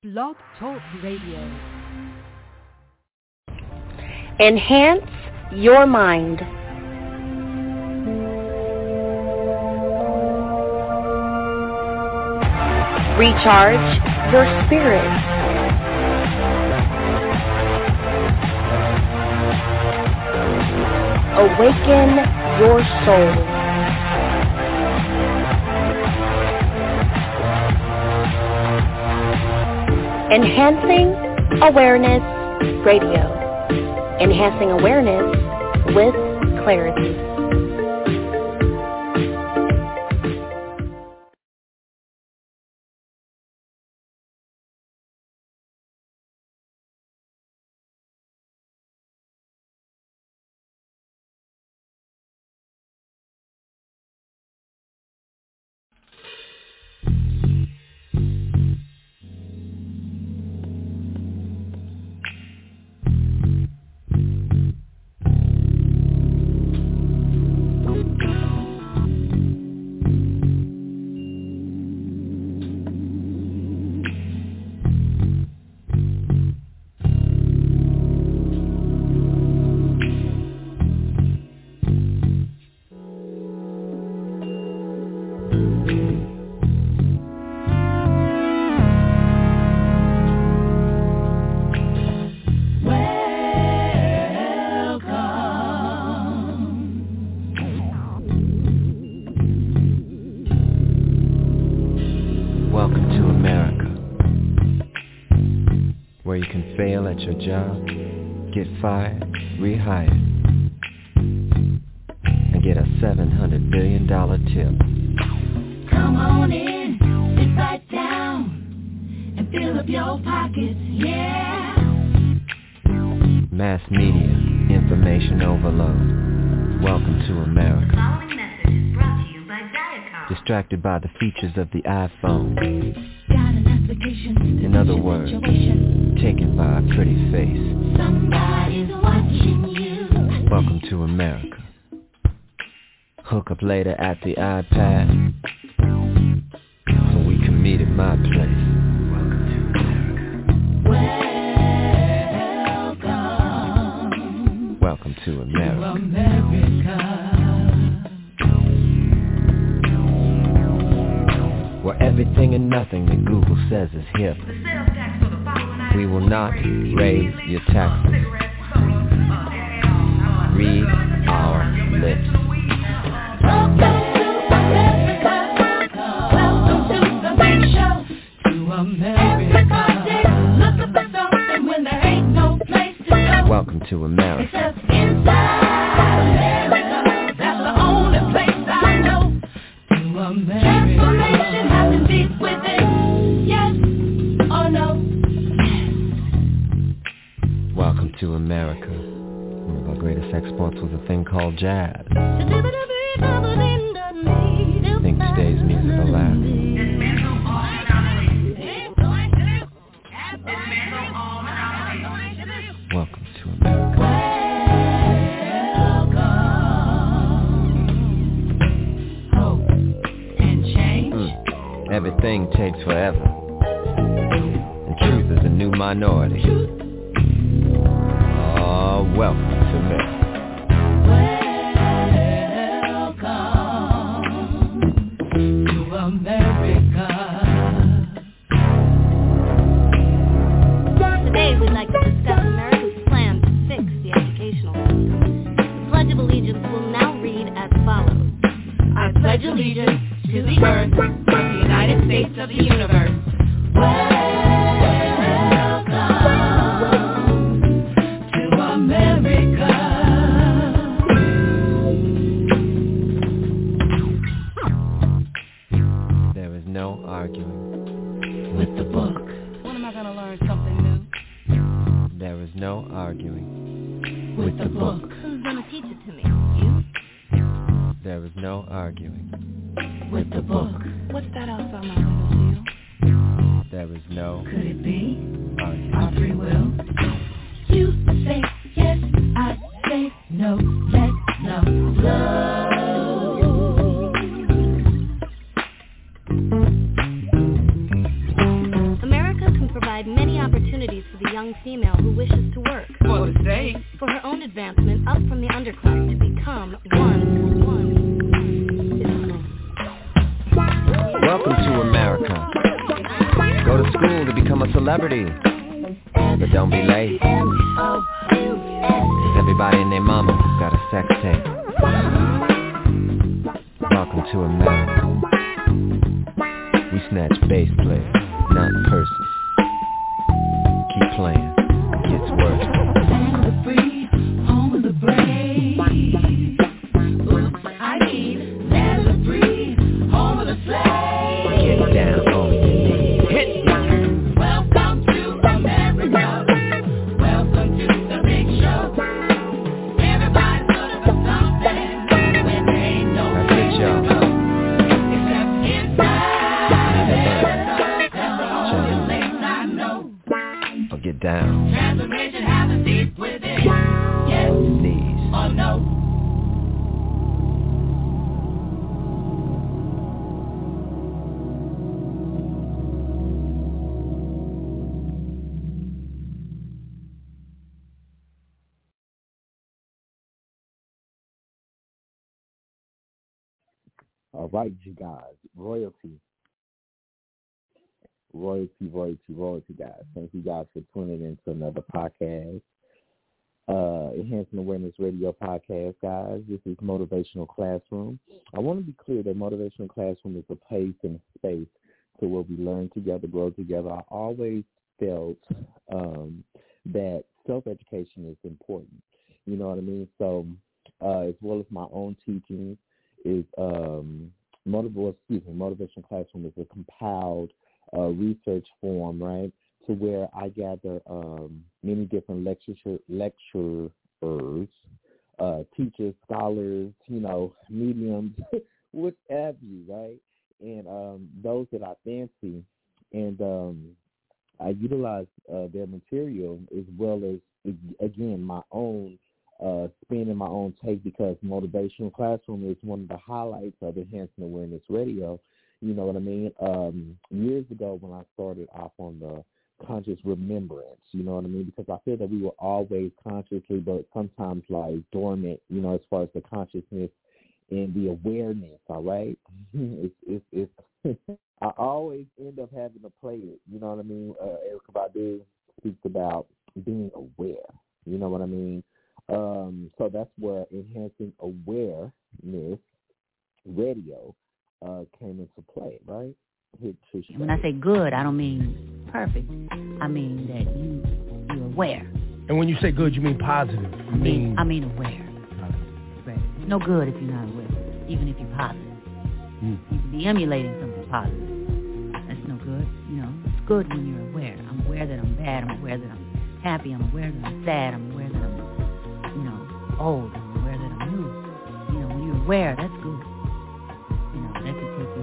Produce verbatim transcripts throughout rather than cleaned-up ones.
Blog Talk Radio. Enhance your mind. Recharge your spirit. Awaken your soul. Enhancing Awareness Radio. Enhancing awareness with clarity. Your job, get fired, rehired, and get a seven hundred billion dollars tip. Come on in, sit right down, and fill up your pockets, yeah. Mass media, information overload. Welcome to America. The following message is brought to you by Viacom. Distracted by the features of the iPhone. Got an application. In other words, taken by a pretty face. Somebody's watching you. Welcome to America. Hook up later at the iPad, so we can meet at my place. Welcome to America. Welcome. Welcome to America. To America. Where everything and nothing that Google says is hip. We will not raise your taxes. Read our lips. Welcome to America. Welcome to the big show. To America. Everybody looking for something when there ain't no place to go. Welcome to America. Except inside America. That's the only place I know. To America. Transformation happens deep within. Yes or no? Welcome to America. One of our greatest exports was a thing called jazz. Think today's music will last. Welcome to America. Welcome. Hope and change. Mm. Everything takes forever. And truth is a new minority. Oh, welcome to me. Welcome to America. Today we'd like to discuss America's plan to fix the educational system. The Pledge of Allegiance will now read as follows. I pledge allegiance to the earth, of the United States of the universe. With the book. When am I going to learn something new? There is no arguing with, with the, the book. book. Who's going to teach it to me? You? There is no arguing with, with the, the book. book. What's that outside my window, Neil? There is no Could it be arguing. our free will? You say yes, I say no. Let no flow. America provide many opportunities for the young female who wishes to work. For the sake. For her own advancement up from the underclass to become one. One. Welcome to America. Go to school to become a celebrity. But don't be late. Cause everybody and their mama got a sex tape. Welcome to America. We snatch bass players, not purses. Keep playing, it gets worse. Home of the free, home of the brave. Oops, I mean, land of the free, home of the slave. Get down on your knees. Hit me. Welcome to America. Welcome to the big show. Everybody's looking for something when there ain't no That's it, place to y'all. go. Except inside America. That's the only place I know. Or get down Transformation happens deep within. Yes on your knees. or no. All right, you guys. Royalty. Royalty, royalty, royalty, guys. Thank you guys for tuning in to another podcast. Uh, Enhancing Awareness Radio podcast, guys. This is Motivational Classroom. I want to be clear that Motivational Classroom is a place and a space to where we learn together, grow together. I always felt um, that self-education is important. You know what I mean? So, uh, as well as my own teachings, is um, motiv- excuse me, Motivational Classroom is a compiled uh, research form, right, to where I gather um, many different lecture- lecturers, uh, teachers, scholars, you know, mediums, what have you, right, and um, those that I fancy, and um, I utilize uh, their material as well as, again, my own Uh, spin in my own take, because Motivational Classroom is one of the highlights of Enhancing Awareness Radio. You know what I mean? Um, years ago when I started off on the conscious remembrance, you know what I mean? Because I feel that we were always consciously, but sometimes like dormant, you know, as far as the consciousness and the awareness, all right? it's, it's, it's I always end up having to play it, you know what I mean? Uh, Erykah Badu speaks about being aware, you know what I mean? Um, so that's where Enhancing Awareness Radio uh, came into play, right? When I say good, I don't mean perfect. I mean that you, you're aware. And when you say good, you mean positive. You mean... I mean aware. Right. It's no good if you're not aware, even if you're positive. Mm. You can be emulating something positive. That's no good. You know, it's good when you're aware. I'm aware that I'm bad. I'm aware that I'm happy. I'm aware that I'm sad. I'm aware that I'm old, I'm aware that I'm new. You know, when you're aware, that's good. You know, that can take you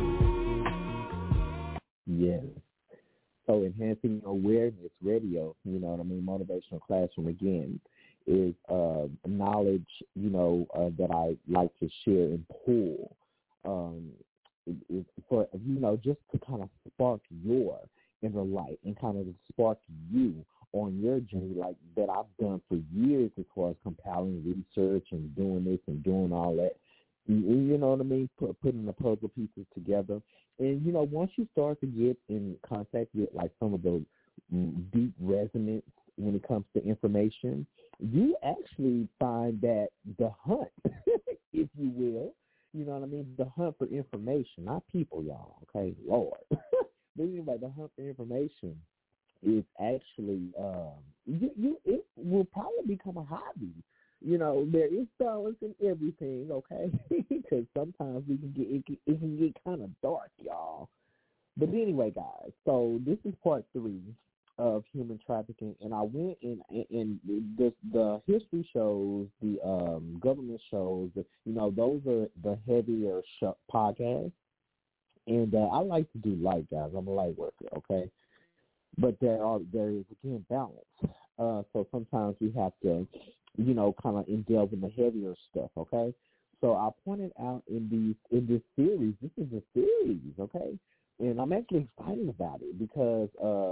everywhere. Yes. So Enhancing Awareness Radio, you know what I mean, Motivational Classroom, again, is uh, knowledge, you know, uh, that I like to share and pull um, it, it, for, you know, just to kind of spark your inner light and kind of spark you on your journey, like that I've done for years as far as compiling research and doing this and doing all that. You, you know what I mean? Put, putting the puzzle pieces together. And, you know, once you start to get in contact with, like, some of the deep resonance when it comes to information, you actually find that the hunt, if you will, you know what I mean? The hunt for information, not people, y'all, okay? Lord. But anyway, the hunt for information is actually, um, you, you, it will probably become a hobby. You know, there is balance in everything, okay? Because sometimes we can get it, can, it can get kind of dark, y'all. But anyway, guys, so this is part three of human trafficking, and I went in, and the, the history shows, the um, government shows, that, you know, those are the heavier sh- podcasts, and uh, I like to do light, guys. I'm a light worker, okay? But there are there is again balance. Uh, so sometimes we have to, you know, kind of delve in the heavier stuff. Okay. So I pointed out in these in this series. This is a series, okay, and I'm actually excited about it because um,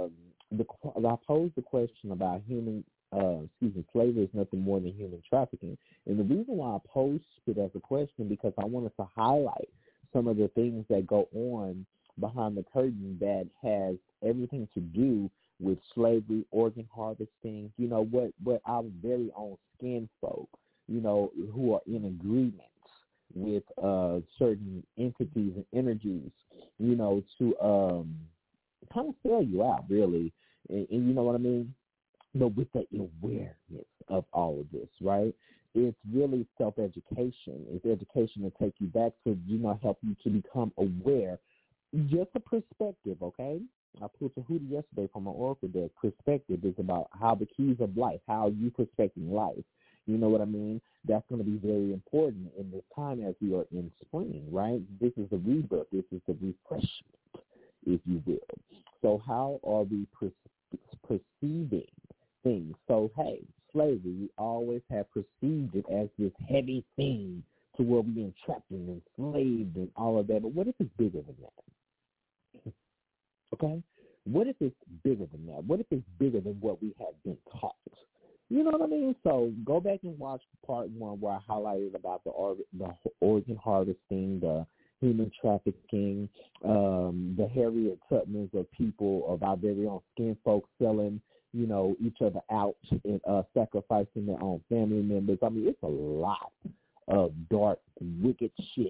the I posed the question about human, uh, excuse me, slavery is nothing more than human trafficking, and the reason why I posed it as a question because I wanted to highlight some of the things that go on behind the curtain that has everything to do with slavery, organ harvesting. You know what? What our very own skin folk, you know, who are in agreement with uh, certain entities and energies, you know, to um, kind of sell you out, really. And, and you know what I mean? But with the awareness of all of this, right? It's really self-education. It's education to take you back to, you know, help you to become aware. Just a perspective, okay? I pulled a hoodie yesterday from my oracle deck. Perspective is about how the keys of life, how you perspecting life. You know what I mean? That's going to be very important in this time as we are in spring, right? This is the rebirth. This is the refreshment, if you will. So how are we per- perceiving things? So, hey, slavery, we always have perceived it as this heavy thing to where we're being trapped and enslaved and all of that. But what if it's bigger than that? Okay? What if it's bigger than that? What if it's bigger than what we have been taught? You know what I mean? So go back and watch part one where I highlighted about the, or- the organ harvesting, the human trafficking, um, the Harriet Tubmans of people, of our very own skin folks selling, you know, each other out and uh, sacrificing their own family members. I mean, it's a lot of dark, wicked shit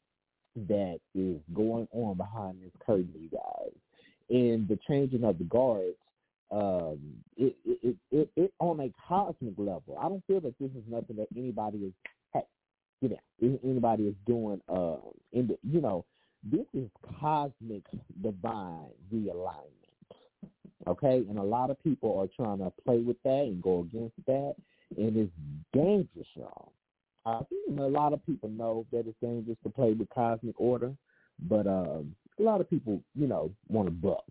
that is going on behind this curtain, you guys. And the changing of the guards, um, it, it, it, it, it on a cosmic level. I don't feel that this is nothing that anybody is, hey, get out, anybody is doing, uh, in the, you know, this is cosmic divine realignment. Okay, and a lot of people are trying to play with that and go against that, and it's dangerous, y'all. I think a lot of people know that it's dangerous to play with cosmic order, but um, a lot of people, you know, want to buck.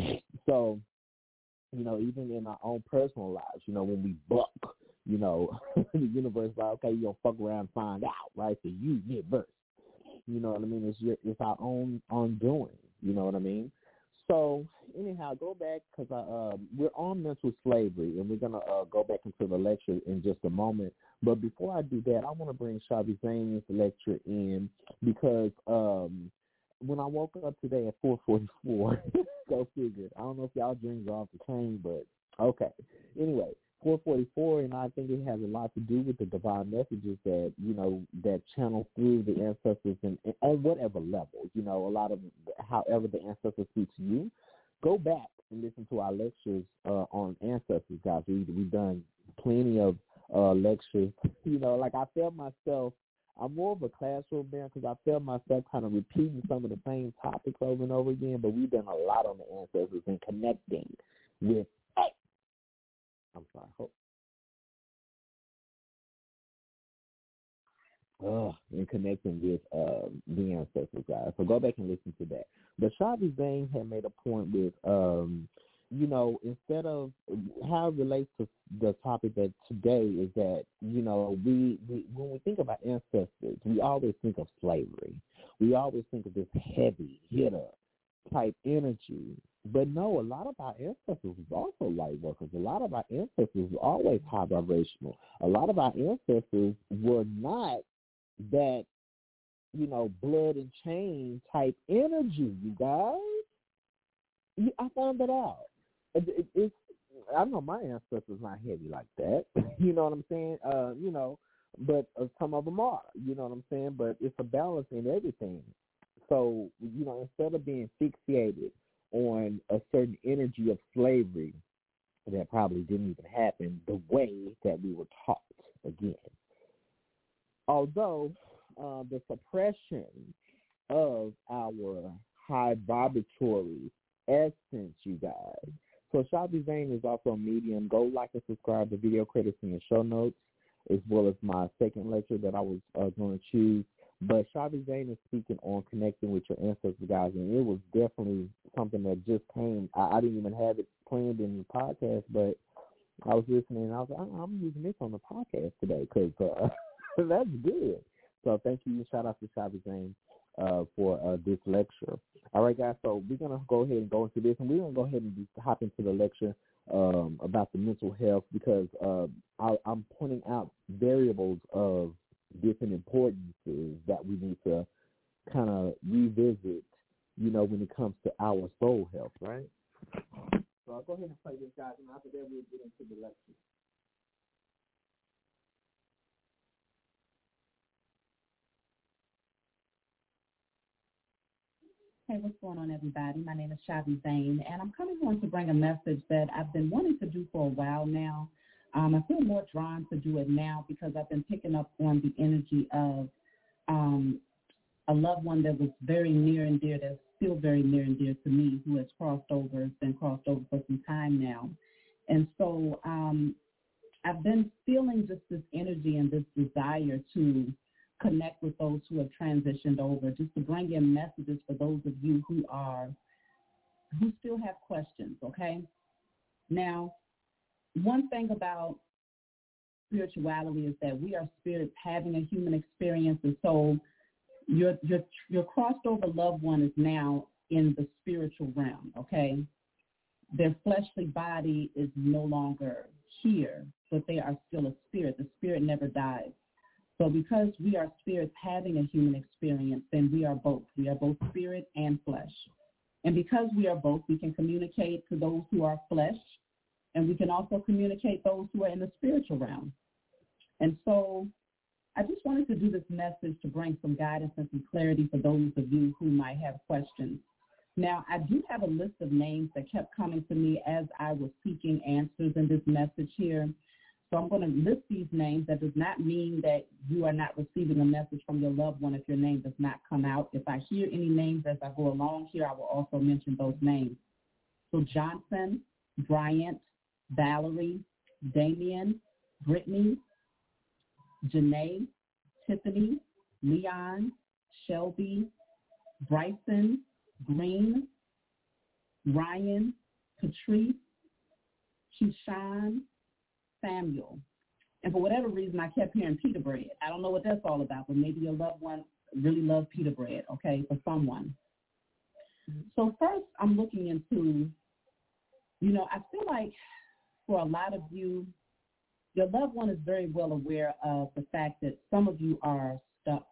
So, you know, even in our own personal lives, you know, when we buck, you know, the universe is like, okay, you're going to fuck around and find out, right? So you get versed. You know what I mean? It's your, it's our own undoing. You know what I mean? So, anyhow, go back because uh, we're on mental slavery, and we're going to uh, go back into the lecture in just a moment. But before I do that, I want to bring Shabby Zane's lecture in because um, when I woke up today at four forty-four, go figure, I don't know if y'all dreams are off the chain, but okay. Anyway, four forty-four, and I think it has a lot to do with the divine messages that, you know, that channel through the ancestors and, and on whatever level, you know, a lot of, however the ancestors speak to you. Go back and listen to our lectures uh, on ancestors, guys. We, we've done plenty of uh, lectures. You know, like I felt myself, I'm more of a classroom man because I felt myself kind of repeating some of the same topics over and over again, but we've done a lot on the ancestors and connecting with, hey, I'm sorry, hold Uh, and connecting with uh, the ancestors, guys. So go back and listen to that. But Shabby Zane had made a point with, um, you know, instead of how it relates to the topic that today is that, you know, we, we when we think about ancestors, we always think of slavery. We always think of this heavy hitter type energy. But no, a lot of our ancestors was also light workers. A lot of our ancestors were always high vibrational. A lot of our ancestors were not that, you know, blood and chain type energy, you guys. I found that out. It, it, it's, I know my ancestors not heavy like that. You know what I'm saying? Uh, you know, but uh, some of them are. You know what I'm saying? But it's a balance in everything. So, you know, instead of being fixated on a certain energy of slavery that probably didn't even happen the way that we were taught again. Although uh, the suppression of our high vibratory essence, you guys. So Shabby Zane is also a medium. Go like and subscribe to video credits in the show notes, as well as my second lecture that I was uh, going to choose. But Shabby Zane is speaking on connecting with your ancestors, guys, and it was definitely something that just came. I, I didn't even have it planned in the podcast, but I was listening, and I was like, I'm using this on the podcast today because uh, that's good. So thank you. Shout out to Shabby Zane. uh, for uh, this lecture. All right, guys, so we're going to go ahead and go into this, and we're going to go ahead and just hop into the lecture um, about the mental health because uh, I, I'm pointing out variables of different importances that we need to kind of revisit, you know, when it comes to our soul health, right? So I'll go ahead and play this, guys, and after that we'll get into the lecture. Hey, what's going on, everybody? My name is Shavi Zane, and I'm coming on to bring a message that I've been wanting to do for a while now. Um, I feel more drawn to do it now because I've been picking up on the energy of um, a loved one that was very near and dear, that's still very near and dear to me, who has crossed over, has been crossed over for some time now. And so um, I've been feeling just this energy and this desire to connect with those who have transitioned over, just to bring in messages for those of you who are, who still have questions, okay? Now, one thing about spirituality is that we are spirits having a human experience, and so your your your crossed over loved one is now in the spiritual realm, okay? Their fleshly body is no longer here, but they are still a spirit. The spirit never dies. So because we are spirits having a human experience, then we are both. We are both spirit and flesh. And because we are both, we can communicate to those who are flesh, and we can also communicate those who are in the spiritual realm. And so I just wanted to do this message to bring some guidance and some clarity for those of you who might have questions. Now, I do have a list of names that kept coming to me as I was seeking answers in this message here. So I'm going to list these names. That does not mean that you are not receiving a message from your loved one if your name does not come out. If I hear any names as I go along here, I will also mention those names. So Johnson, Bryant, Valerie, Damien, Brittany, Janae, Tiffany, Leon, Shelby, Bryson, Green, Ryan, Patrice, Keyshawn, Samuel. And for whatever reason, I kept hearing pita bread. I don't know what that's all about, but maybe your loved one really loves pita bread, okay, for someone. So first, I'm looking into, you know, I feel like for a lot of you, your loved one is very well aware of the fact that some of you are stuck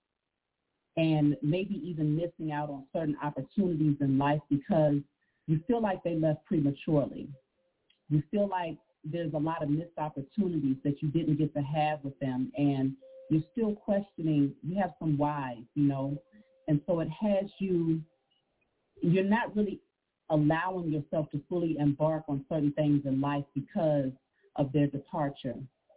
and maybe even missing out on certain opportunities in life because you feel like they left prematurely. You feel like there's a lot of missed opportunities that you didn't get to have with them, and you're still questioning. You have some whys, you know, and so it has you, you're not really allowing yourself to fully embark on certain things in life because of their departure.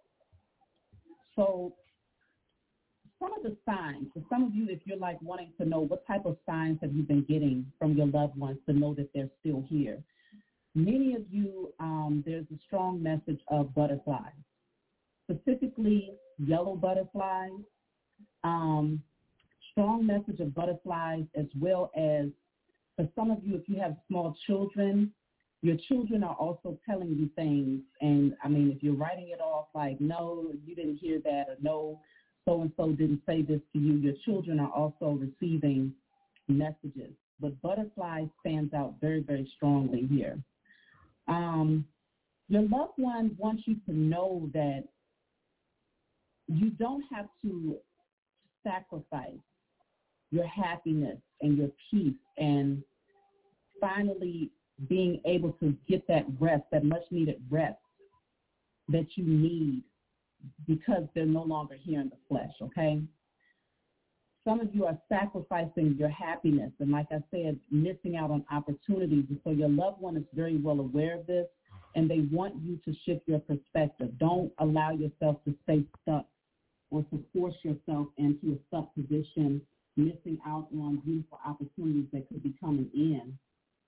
So some of the signs, for some of you, if you're like wanting to know what type of signs have you been getting from your loved ones to know that they're still here, many of you, um, there's a strong message of butterflies, specifically yellow butterflies, um, strong message of butterflies, as well as for some of you, if you have small children, your children are also telling you things. And, I mean, if you're writing it off like, no, you didn't hear that, or no, so-and-so didn't say this to you, your children are also receiving messages. But butterfly stands out very, very strongly here. Um, your loved one wants you to know that you don't have to sacrifice your happiness and your peace and finally being able to get that rest, that much-needed rest that you need because they're no longer here in the flesh, okay? Some of you are sacrificing your happiness and, like I said, missing out on opportunities. And so your loved one is very well aware of this, and they want you to shift your perspective. Don't allow yourself to stay stuck or to force yourself into a stuck position, missing out on beautiful opportunities that could be coming in.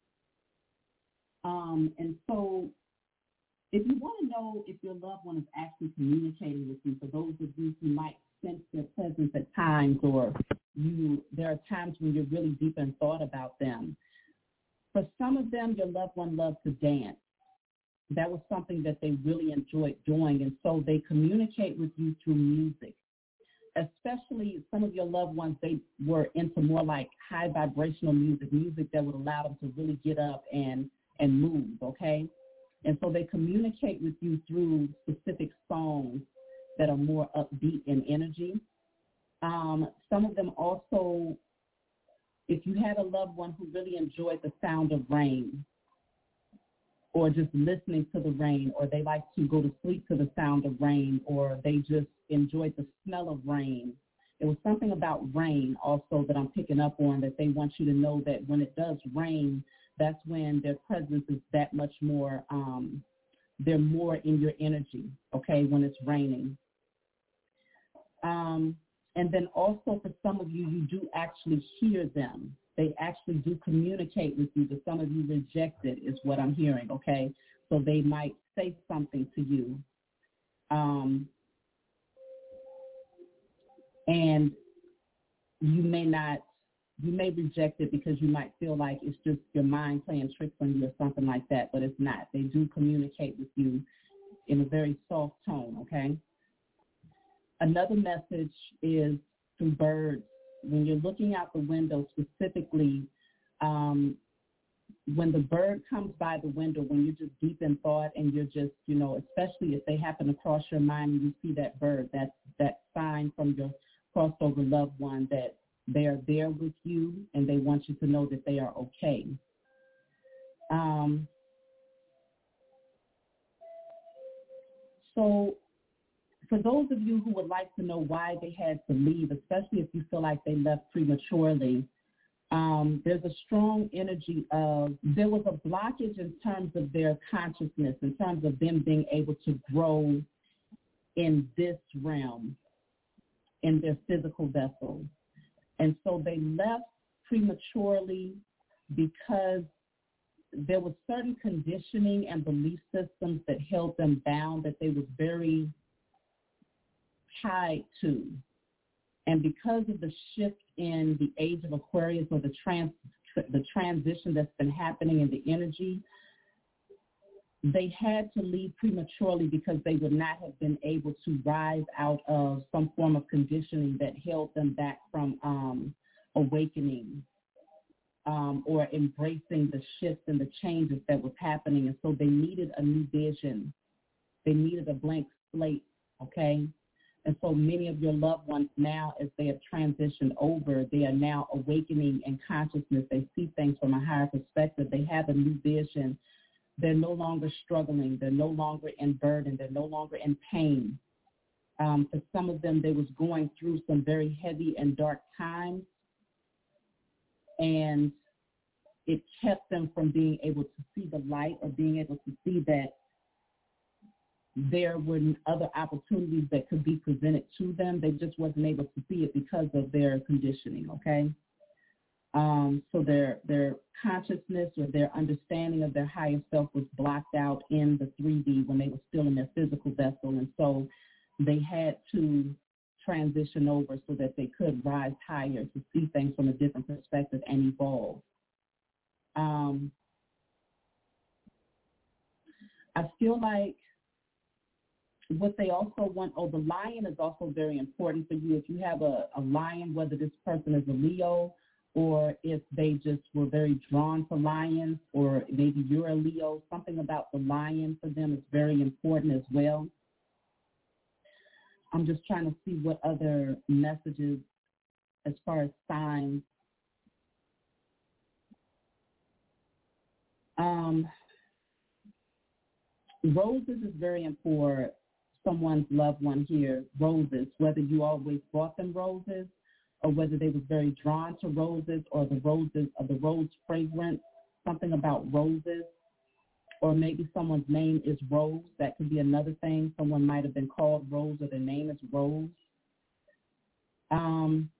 Um, and so if you want to know if your loved one is actually communicating with you, for those of you who might sense their presence at times, or you, there are times when you're really deep in thought about them. For some of them, your loved one loves to dance. That was something that they really enjoyed doing, and so they communicate with you through music. especially some of your loved ones, they were into more like high vibrational music, music that would allow them to really get up and, and move, okay? And so they communicate with you through specific songs that are more upbeat in energy. Um, some of them also, if you had a loved one who really enjoyed the sound of rain, or just listening to the rain, or they like to go to sleep to the sound of rain, or they just enjoyed the smell of rain. There was something about rain also that I'm picking up on, that they want you to know that when it does rain, that's when their presence is that much more, um, they're more in your energy, okay, when it's raining. Um, and then also for some of you, you do actually hear them. They actually do communicate with you, but some of you reject it is what I'm hearing, okay? So they might say something to you. Um, and you may not, you may reject it because you might feel like it's just your mind playing tricks on you or something like that, but it's not. They do communicate with you in a very soft tone, okay? Another message is through birds. When you're looking out the window specifically, um, when the bird comes by the window, when you're just deep in thought and you're just, you know, especially if they happen to cross your mind and you see that bird, that's that sign from your crossover loved one that they are there with you and they want you to know that they are okay. Um, so for those of you who would like to know why they had to leave, especially if you feel like they left prematurely, um, there's a strong energy of, there was a blockage in terms of their consciousness, in terms of them being able to grow in this realm, in their physical vessel. And so they left prematurely because there was certain conditioning and belief systems that held them bound, that they was very tied to. And because of the shift in the age of Aquarius, or the trans the transition that's been happening in the energy, they had to leave prematurely because they would not have been able to rise out of some form of conditioning that held them back from um, awakening um, or embracing the shifts and the changes that was happening. And so they needed a new vision. They needed a blank slate, okay? And so many of your loved ones now, as they have transitioned over, they are now awakening in consciousness. They see things from a higher perspective. They have a new vision. They're no longer struggling. They're no longer in burden. They're no longer in pain. Um, for some of them, they was going through some very heavy and dark times, and it kept them from being able to see the light, or being able to see that there were other opportunities that could be presented to them. They just wasn't able to see it because of their conditioning, okay? Um, so their their consciousness or their understanding of their higher self was blocked out in the three D when they were still in their physical vessel. And so they had to transition over so that they could rise higher, to see things from a different perspective and evolve. Um, I feel like what they also want, oh, the lion is also very important for you. If you have a, a lion, whether this person is a Leo, or if they just were very drawn to lions, or maybe you're a Leo, something about the lion for them is very important as well. I'm just trying to see what other messages as far as signs. Um, roses is very important. Someone's loved one here, roses, whether you always bought them roses, or whether they was very drawn to roses, or the roses, or the rose fragrance, something about roses, or maybe someone's name is Rose. That could be another thing. Someone might have been called Rose, or their name is Rose. Um,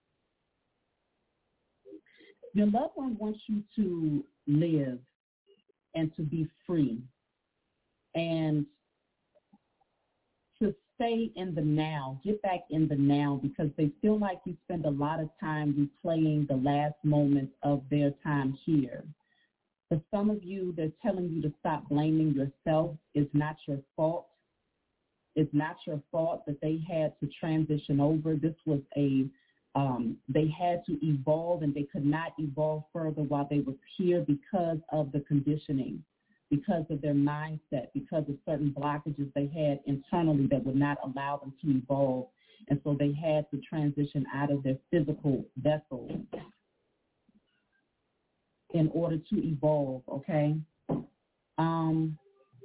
your loved one wants you to live and to be free, and to stay in the now, get back in the now, because they feel like you spend a lot of time replaying the last moments of their time here. For some of you, they're telling you to stop blaming yourself. It's not your fault. It's not your fault that they had to transition over. This was a, um, they had to evolve, and they could not evolve further while they were here because of the conditioning, because of their mindset, because of certain blockages they had internally that would not allow them to evolve. And so they had to transition out of their physical vessel in order to evolve, okay? Um,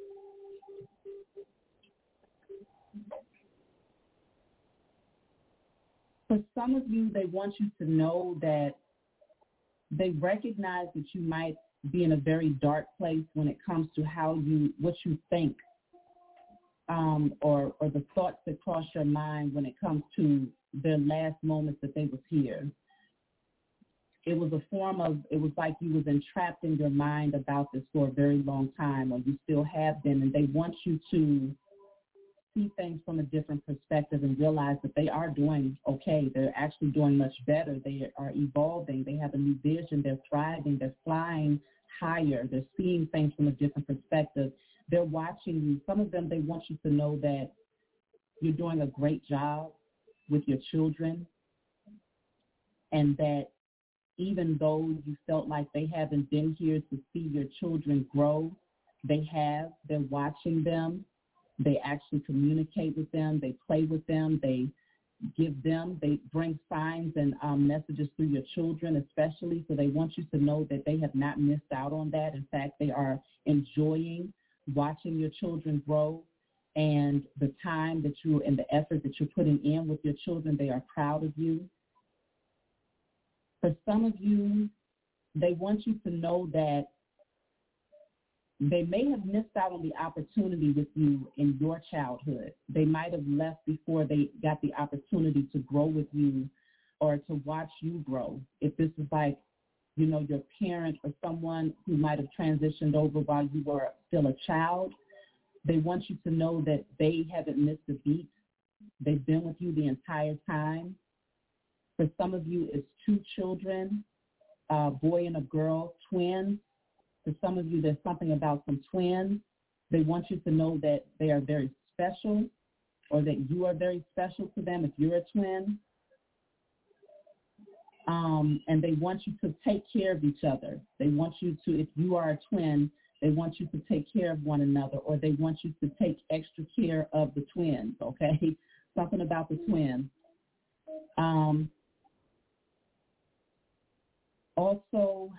for some of you, they want you to know that they recognize that you might be in a very dark place when it comes to how you, what you think, um, or, or the thoughts that cross your mind when it comes to their last moments that they was here. It was a form of, it was like you was entrapped in your mind about this for a very long time, or you still have been, and they want you to see things from a different perspective and realize that they are doing okay. They're actually doing much better. They are evolving. They have a new vision. They're thriving. They're flying higher. They're seeing things from a different perspective. They're watching you. Some of them, they want you to know that you're doing a great job with your children, and that even though you felt like they haven't been here to see your children grow, they have. They're watching them. They actually communicate with them. They play with them. They give them, they bring signs and um, messages through your children especially. So they want you to know that they have not missed out on that. In fact, they are enjoying watching your children grow, and the time that you and the effort that you're putting in with your children. They are proud of you. For some of you, they want you to know that they may have missed out on the opportunity with you in your childhood. They might have left before they got the opportunity to grow with you or to watch you grow. If this is like, you know, your parent or someone who might have transitioned over while you were still a child, they want you to know that they haven't missed a beat. They've been with you the entire time. For some of you, it's two children, a boy and a girl, twins. For some of you, there's something about some twins. They want you to know that they are very special, or that you are very special to them if you're a twin. Um, and they want you to take care of each other. They want you to, if you are a twin, they want you to take care of one another, or they want you to take extra care of the twins, okay? Something about the twins. Um, also,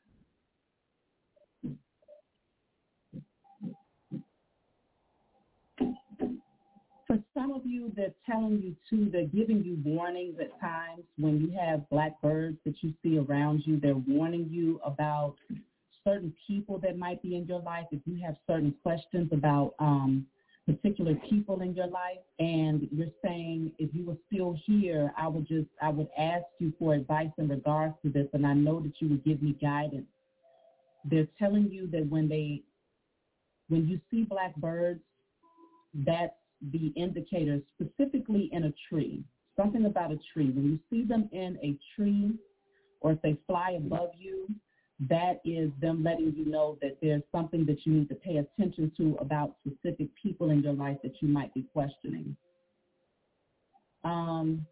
for some of you, they're telling you too, they're giving you warnings at times when you have black birds that you see around you. They're warning you about certain people that might be in your life. If you have certain questions about um, particular people in your life, and you're saying, if you were still here, I would just, I would ask you for advice in regards to this, and I know that you would give me guidance. They're telling you that when they, when you see black birds, that's the indicator, specifically in a tree, something about a tree. When you see them in a tree, or if they fly above you, that is them letting you know that there's something that you need to pay attention to about specific people in your life that you might be questioning. Um,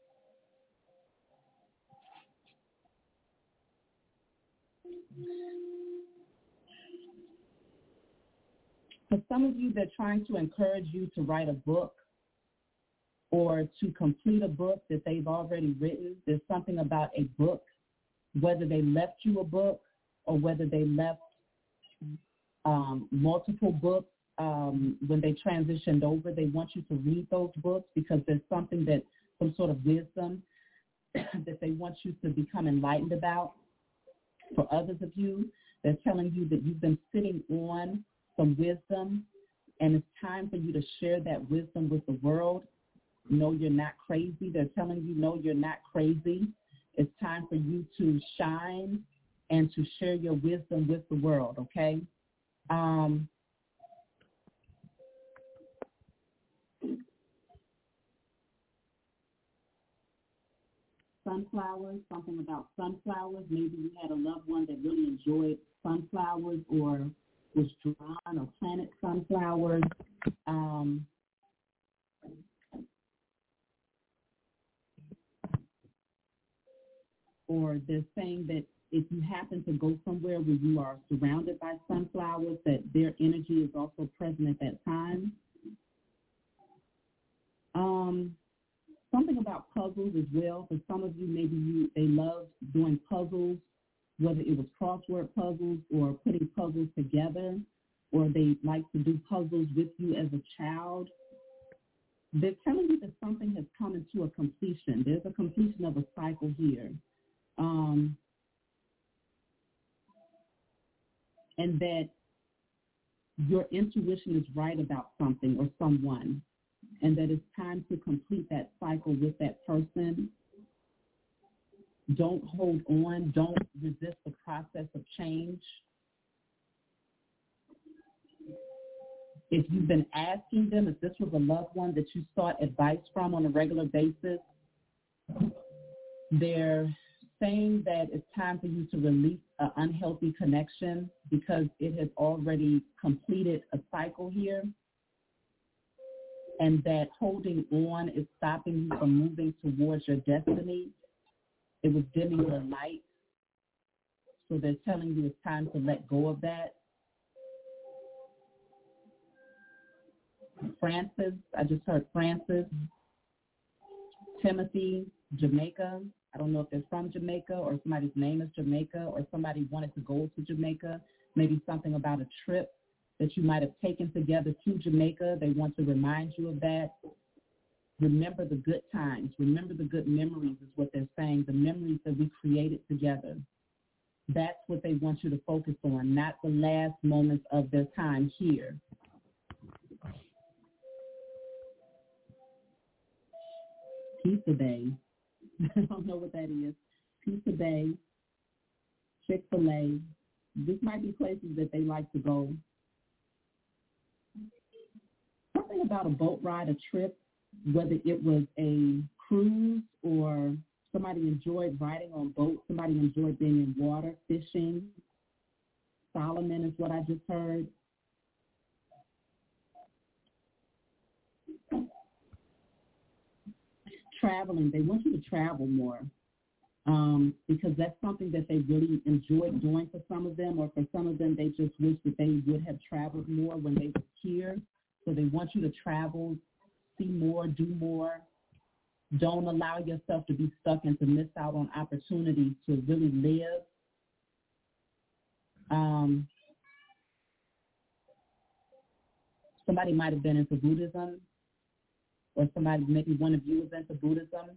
for some of you, they're trying to encourage you to write a book or to complete a book that they've already written. There's something about a book, whether they left you a book or whether they left um, multiple books um, when they transitioned over. They want you to read those books because there's something that, some sort of wisdom that they want you to become enlightened about. For others of you, they're telling you that you've been sitting on some wisdom, and it's time for you to share that wisdom with the world. No, you're not crazy. They're telling you, no, you're not crazy. It's time for you to shine and to share your wisdom with the world, okay? Um, sunflowers, something about sunflowers. Maybe you had a loved one that really enjoyed sunflowers or was drawn or planted sunflowers. Um, or they're saying that if you happen to go somewhere where you are surrounded by sunflowers, that their energy is also present at that time. Um, something about puzzles as well. For some of you, maybe you they love doing puzzles, whether it was crossword puzzles or putting puzzles together, or they like to do puzzles with you as a child. They're telling you that something has come into a completion. There's a completion of a cycle here. Um, and that your intuition is right about something or someone, and that it's time to complete that cycle with that person. Don't hold on. Don't resist the process of change. If you've been asking them, if this was a loved one that you sought advice from on a regular basis, they're saying that it's time for you to release an unhealthy connection because it has already completed a cycle here, and that holding on is stopping you from moving towards your destiny. It was dimming your light. So they're telling you it's time to let go of that. Francis, I just heard Francis, Timothy, Jamaica. I don't know if they're from Jamaica or somebody's name is Jamaica or somebody wanted to go to Jamaica. Maybe something about a trip that you might have taken together to Jamaica. They want to remind you of that. Remember the good times. Remember the good memories is what they're saying, the memories that we created together. That's what they want you to focus on, not the last moments of their time here. Pizza Bay. I don't know what that is. Pizza Bay, Chick-fil-A. This might be places that they like to go. Something about a boat ride, a trip, whether it was a cruise or somebody enjoyed riding on boats, somebody enjoyed being in water, fishing. Solomon is what I just heard. Traveling, they want you to travel more um, because that's something that they really enjoyed doing for some of them, or for some of them, they just wish that they would have traveled more when they were here. So they want you to travel, see more, do more. Don't allow yourself to be stuck and to miss out on opportunities to really live. Um, somebody might have been into Buddhism, or somebody, maybe one of you is into Buddhism.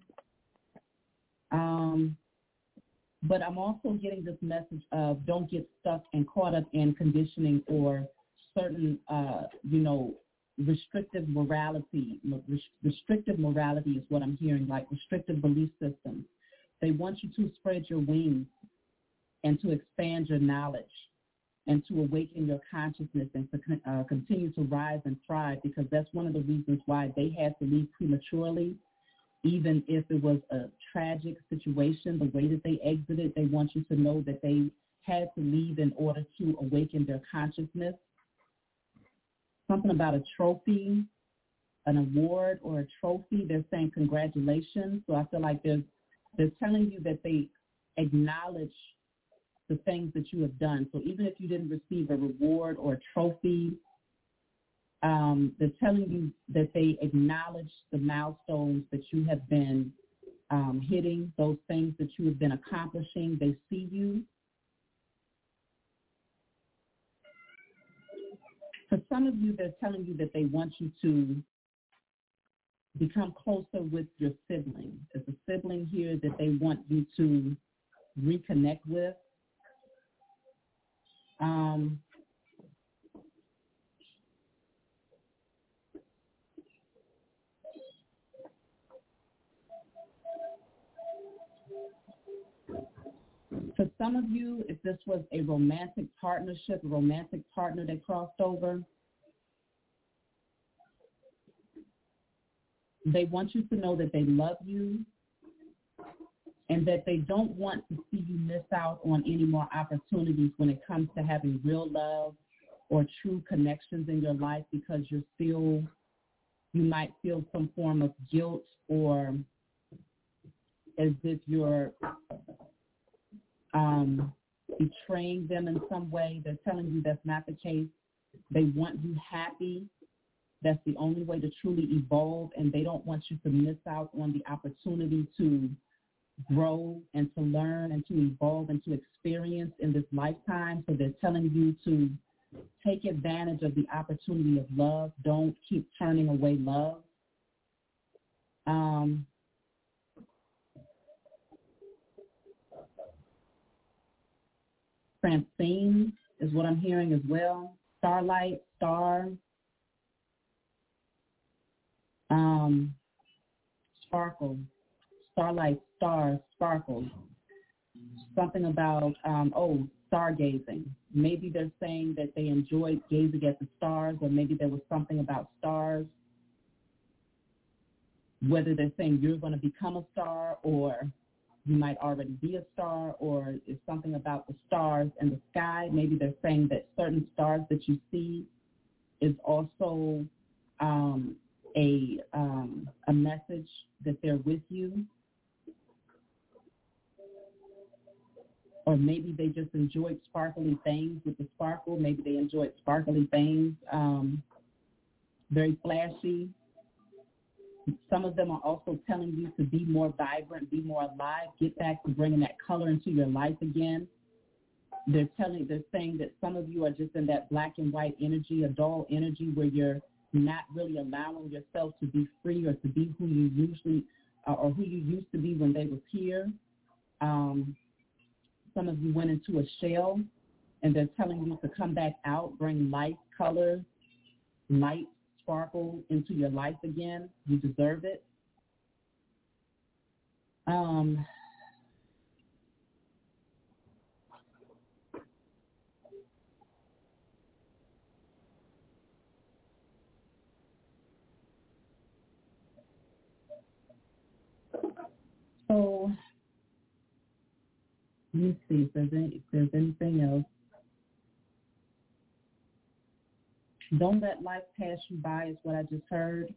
Um, but I'm also getting this message of don't get stuck and caught up in conditioning or certain, uh, you know, restrictive morality. Restrictive morality is what I'm hearing, like restrictive belief systems. They want you to spread your wings and to expand your knowledge and to awaken your consciousness and to uh, continue to rise and thrive, because that's one of the reasons why they had to leave prematurely, even if it was a tragic situation. The way that they exited, they want you to know that they had to leave in order to awaken their consciousness. Something about a trophy, an award or a trophy, they're saying congratulations. So I feel like they're, they're telling you that they acknowledge the things that you have done. So even if you didn't receive a reward or a trophy, um, they're telling you that they acknowledge the milestones that you have been um, hitting, those things that you have been accomplishing. They see you. For some of you, they're telling you that they want you to become closer with your sibling. There's a sibling here that they want you to reconnect with. Um, for some of you, if this was a romantic partnership, a romantic partner that crossed over, they want you to know that they love you and that they don't want to see you miss out on any more opportunities when it comes to having real love or true connections in your life, because you're still, you might feel some form of guilt or as if you're um, betraying them in some way. They're telling you that's not the case. They want you happy. That's the only way to truly evolve, and they don't want you to miss out on the opportunity to grow and to learn and to evolve and to experience in this lifetime. So they're telling you to take advantage of the opportunity of love. Don't keep turning away love. Um, Francine is what I'm hearing as well. Starlight, Star, um, Sparkle, Starlight, Star, Sparkle. Something about, um, oh, stargazing. Maybe they're saying that they enjoyed gazing at the stars, or maybe there was something about stars. Whether they're saying you're going to become a star, or you might already be a star, or it's something about the stars and the sky. Maybe they're saying that certain stars that you see is also um, a um, a message that they're with you. Or maybe they just enjoyed sparkly things with the sparkle. Maybe they enjoyed sparkly things, um, very flashy. Some of them are also telling you to be more vibrant, be more alive, get back to bringing that color into your life again. They're telling, they're saying that some of you are just in that black and white energy, a dull energy, where you're not really allowing yourself to be free or to be who you usually uh, or who you used to be when they was here. Um, some of you went into a shell, and they're telling you to come back out, bring light, color, light, sparkle into your life again. You deserve it. Um, so let me see if there's, any, if there's anything else. Don't let life pass you by is what I just heard.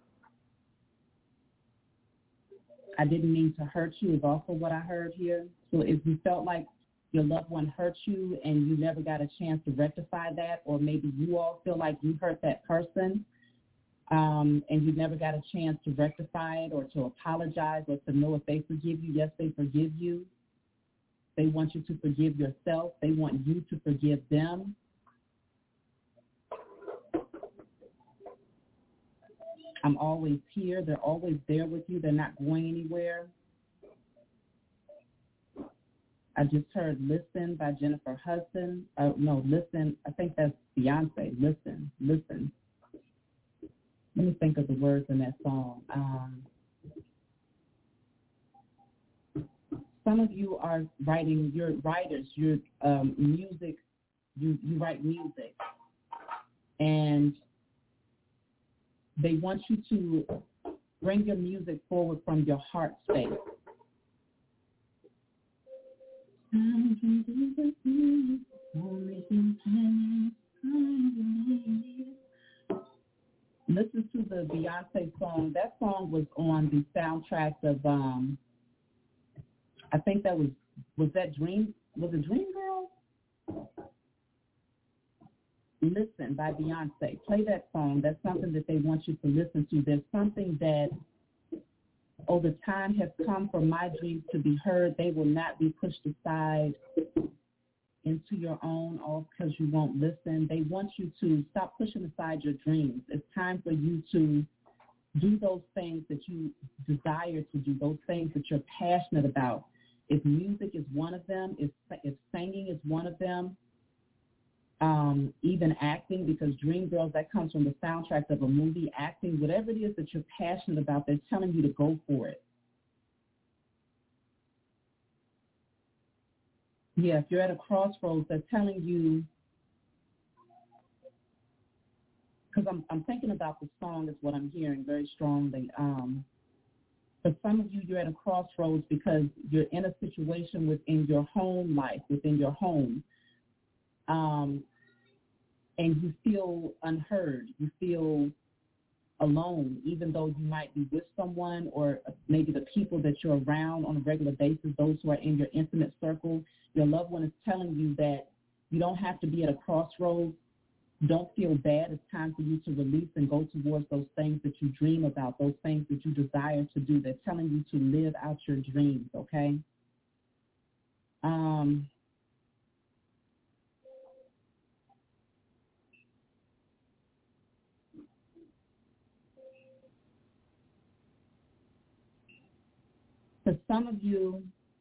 I didn't mean to hurt you is also what I heard here. So if you felt like your loved one hurt you and you never got a chance to rectify that, or maybe you all feel like you hurt that person um, and you never got a chance to rectify it or to apologize or to know if they forgive you, yes, they forgive you. They want you to forgive yourself. They want you to forgive them. I'm always here. They're always there with you. They're not going anywhere. I just heard Listen by Jennifer Hudson. Uh, no, Listen. I think that's Beyonce. Listen, listen. Let me think of the words in that song. Um, some of you are writing, you're writers, you're um, music, you, you write music. And they want you to bring your music forward from your heart space. Listen to the Beyonce song. That song was on the soundtrack of, um, I think that was, was that Dream, was it Dreamgirls? Listen by Beyonce. Play that song. That's something that they want you to listen to. There's something that, oh, the time has come for my dreams to be heard. They will not be pushed aside into your own, all because you won't listen. They want you to stop pushing aside your dreams. It's time for you to do those things that you desire to do, those things that you're passionate about. If music is one of them, if, if singing is one of them, Um, even acting, because Dreamgirls, that comes from the soundtrack of a movie, acting, whatever it is that you're passionate about, they're telling you to go for it. Yeah, if you're at a crossroads, they're telling you, because I'm, I'm thinking about the song is what I'm hearing very strongly. Um, for some of you, you're at a crossroads because you're in a situation within your home life, within your home. Um, and you feel unheard, you feel alone, even though you might be with someone or maybe the people that you're around on a regular basis, those who are in your intimate circle. Your loved one is telling you that you don't have to be at a crossroads. Don't feel bad. It's time for you to release and go towards those things that you dream about, those things that you desire to do. They're telling you to live out your dreams, okay? Um, for some of you,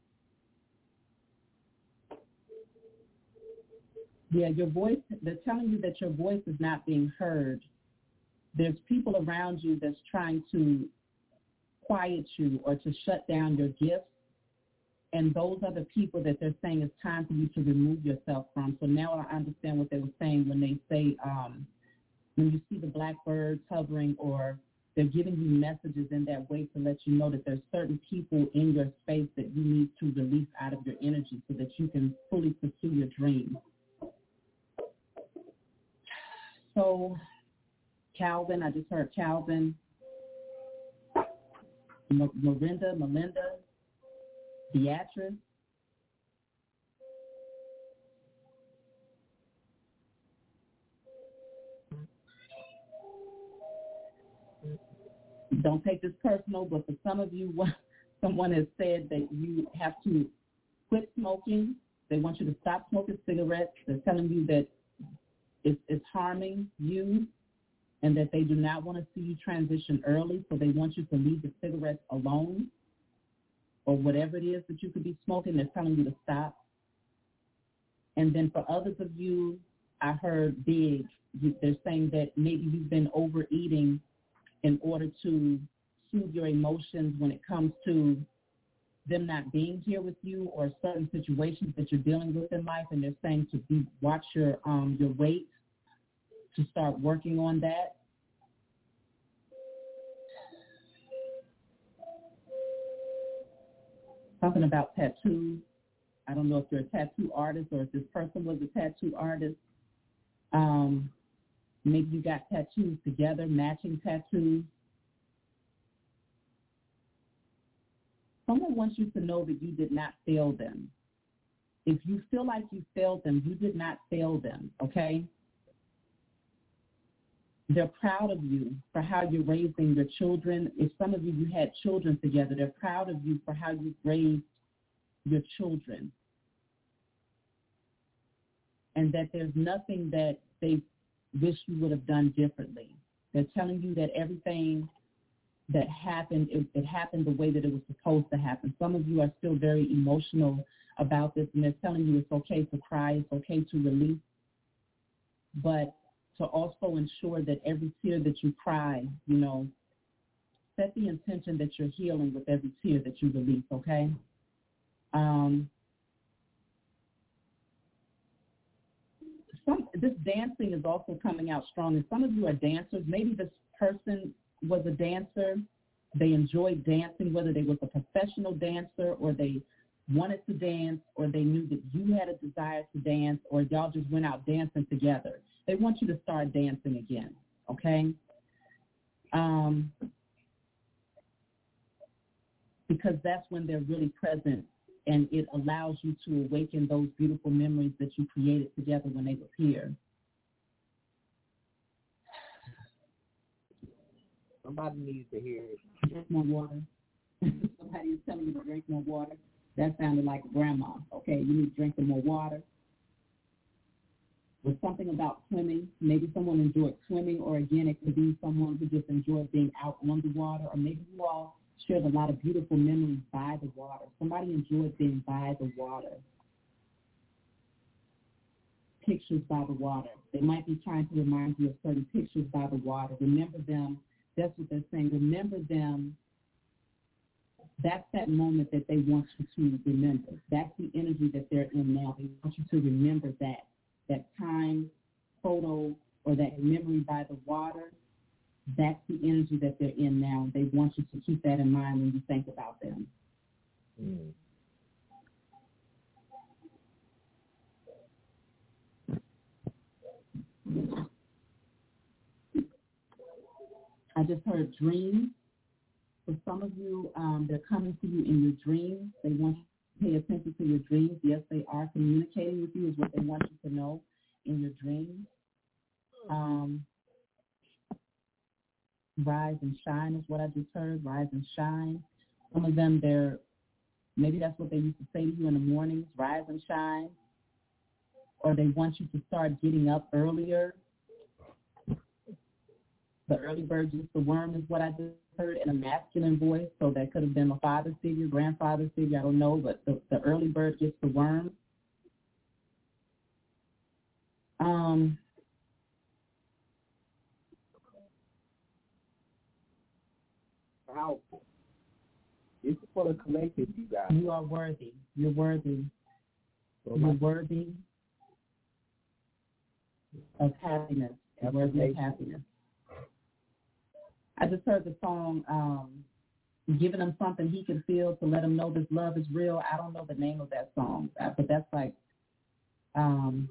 yeah, your voice, they're telling you that your voice is not being heard. There's people around you that's trying to quiet you or to shut down your gifts. And those are the people that they're saying it's time for you to remove yourself from. So now I understand what they were saying when they say, um, when you see the blackbirds hovering, or they're giving you messages in that way to let you know that there's certain people in your space that you need to release out of your energy so that you can fully pursue your dreams. So Calvin, I just heard Calvin, M- Miranda, Melinda, Beatrice, don't take this personal, but for some of you, someone has said that you have to quit smoking. They want you to stop smoking cigarettes. They're telling you that it's, it's harming you and that they do not want to see you transition early, so they want you to leave the cigarettes alone or whatever it is that you could be smoking. They're telling you to stop. And then for others of you, I heard big. They're saying that maybe you've been overeating in order to soothe your emotions when it comes to them not being here with you or certain situations that you're dealing with in life. And they're saying to be, watch your um, your weight, to start working on that. Talking about tattoos. I don't know if you're a tattoo artist or if this person was a tattoo artist. Um, maybe you got tattoos together, matching tattoos. Someone wants you to know that you did not fail them. If you feel like you failed them, you did not fail them, okay? They're proud of you for how you're raising your children. If some of you, you had children together, they're proud of you for how you've raised your children. And that there's nothing that they wish you would have done differently. They're telling you that everything that happened, it, it happened the way that it was supposed to happen. Some of you are still very emotional about this, and they're telling you it's okay to cry, it's okay to release, but to also ensure that every tear that you cry, you know, set the intention that you're healing with every tear that you release, okay? Um, some, this dancing is also coming out strong, and some of you are dancers. Maybe this person was a dancer. They enjoyed dancing, whether they was a professional dancer or they wanted to dance or they knew that you had a desire to dance or y'all just went out dancing together. They want you to start dancing again, okay? Um, because that's when they're really present, and it allows you to awaken those beautiful memories that you created together when they were here. Somebody needs to hear it. Drink more water. Somebody is telling you to drink more water. That sounded like grandma. Okay, you need to drink some more water. With something about swimming, maybe someone enjoyed swimming, or again, it could be someone who just enjoyed being out on the water, or maybe you all shared a lot of beautiful memories by the water. Somebody enjoyed being by the water. Pictures by the water. They might be trying to remind you of certain pictures by the water. Remember them. That's what they're saying. Remember them. That's that moment that they want you to remember. That's the energy that they're in now. They want you to remember that, that time, photo, or that memory by the water. That's the energy that they're in now. They want you to keep that in mind when you think about them. Mm. I just heard dreams. For some of you, um, they're coming to you in your dreams. They want you to pay attention to your dreams. Yes, they are communicating with you is what they want you to know in your dreams. Um, rise and shine is what I just heard. Rise and shine. Some of them, they're, maybe that's what they used to say to you in the mornings, rise and shine. Or they want you to start getting up earlier. The early bird gets the worm is what I just heard in a masculine voice. So that could have been a father figure, grandfather figure, I don't know. But the, the early bird gets the worm. Um, Powerful. It's for the collective, you guys. You are worthy. You're worthy. So You're my- worthy of happiness. You're worthy of happiness. I just heard the song, um, giving him something he can feel to let him know this love is real. I don't know the name of that song, but that's like, um,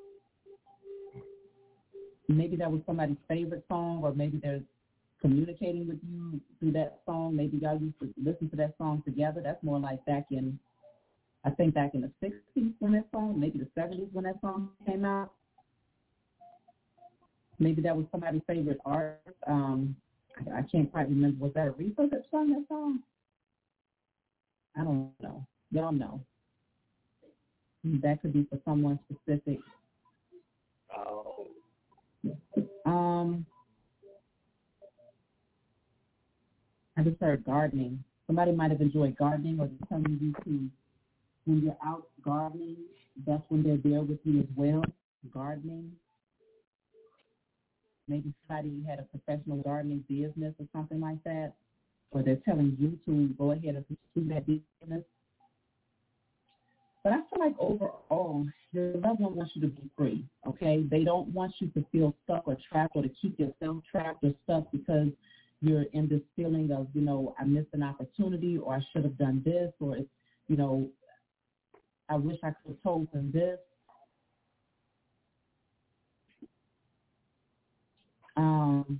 maybe that was somebody's favorite song, or maybe they're communicating with you through that song. Maybe y'all used to listen to that song together. That's more like back in, I think back in the sixties when that song, maybe the seventies when that song came out. Maybe that was somebody's favorite artist. Um, I, I can't quite remember. Was that Aretha that sung that song? I don't know. Y'all know. That could be for someone specific. Oh. Um, I just heard gardening. Somebody might have enjoyed gardening, or they're telling you to, when you're out gardening, that's when they're there with you as well, gardening. Maybe somebody had a professional gardening business or something like that, or they're telling you to go ahead and pursue that business. But I feel like overall, your loved one wants you to be free, okay? They don't want you to feel stuck or trapped, or to keep yourself trapped or stuck because you're in this feeling of, you know, I missed an opportunity, or I should have done this, or, you know, I wish I could have told them this. Um,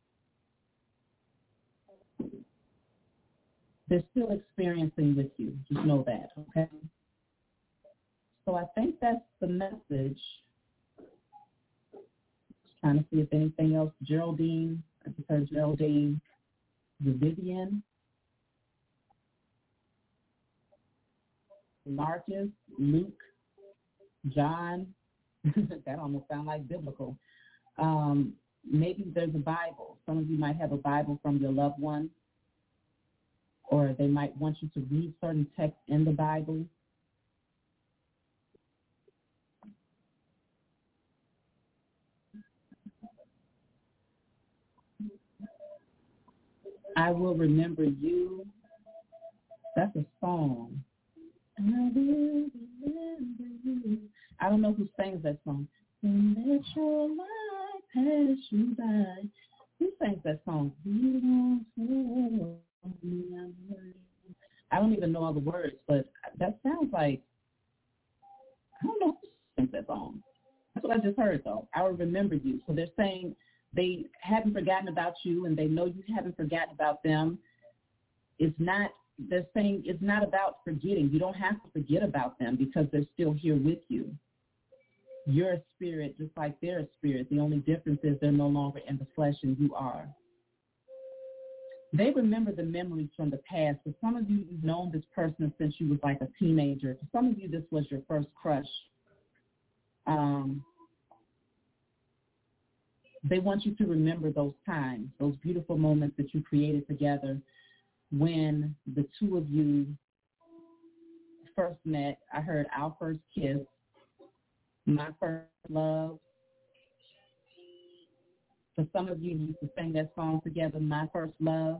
they're still experiencing with you. Just know that, okay? So I think that's the message. Just trying to see if anything else. Geraldine, I just heard Geraldine, Vivian, Marcus, Luke, John. That almost sounds like biblical. Um, maybe there's a Bible. Some of you might have a Bible from your loved one, or they might want you to read certain texts in the Bible. I will remember you. That's a song. I will remember you. I don't know who sings that song. And let your light pass you by. Who sings that song? I don't even know all the words, but that sounds like, I don't know who sings that song. That's what I just heard, though. I will remember you. So they're saying they haven't forgotten about you, and they know you haven't forgotten about them. It's not, they're saying it's not about forgetting. You don't have to forget about them because they're still here with you. You're a spirit just like they're a spirit. The only difference is they're no longer in the flesh and you are. They remember the memories from the past. For some of you, you've known this person since you was like a teenager. For some of you, this was your first crush. Um, they want you to remember those times, those beautiful moments that you created together when the two of you first met. I heard our first kiss, my first love. For some of you, you used to sing that song together, My First Love.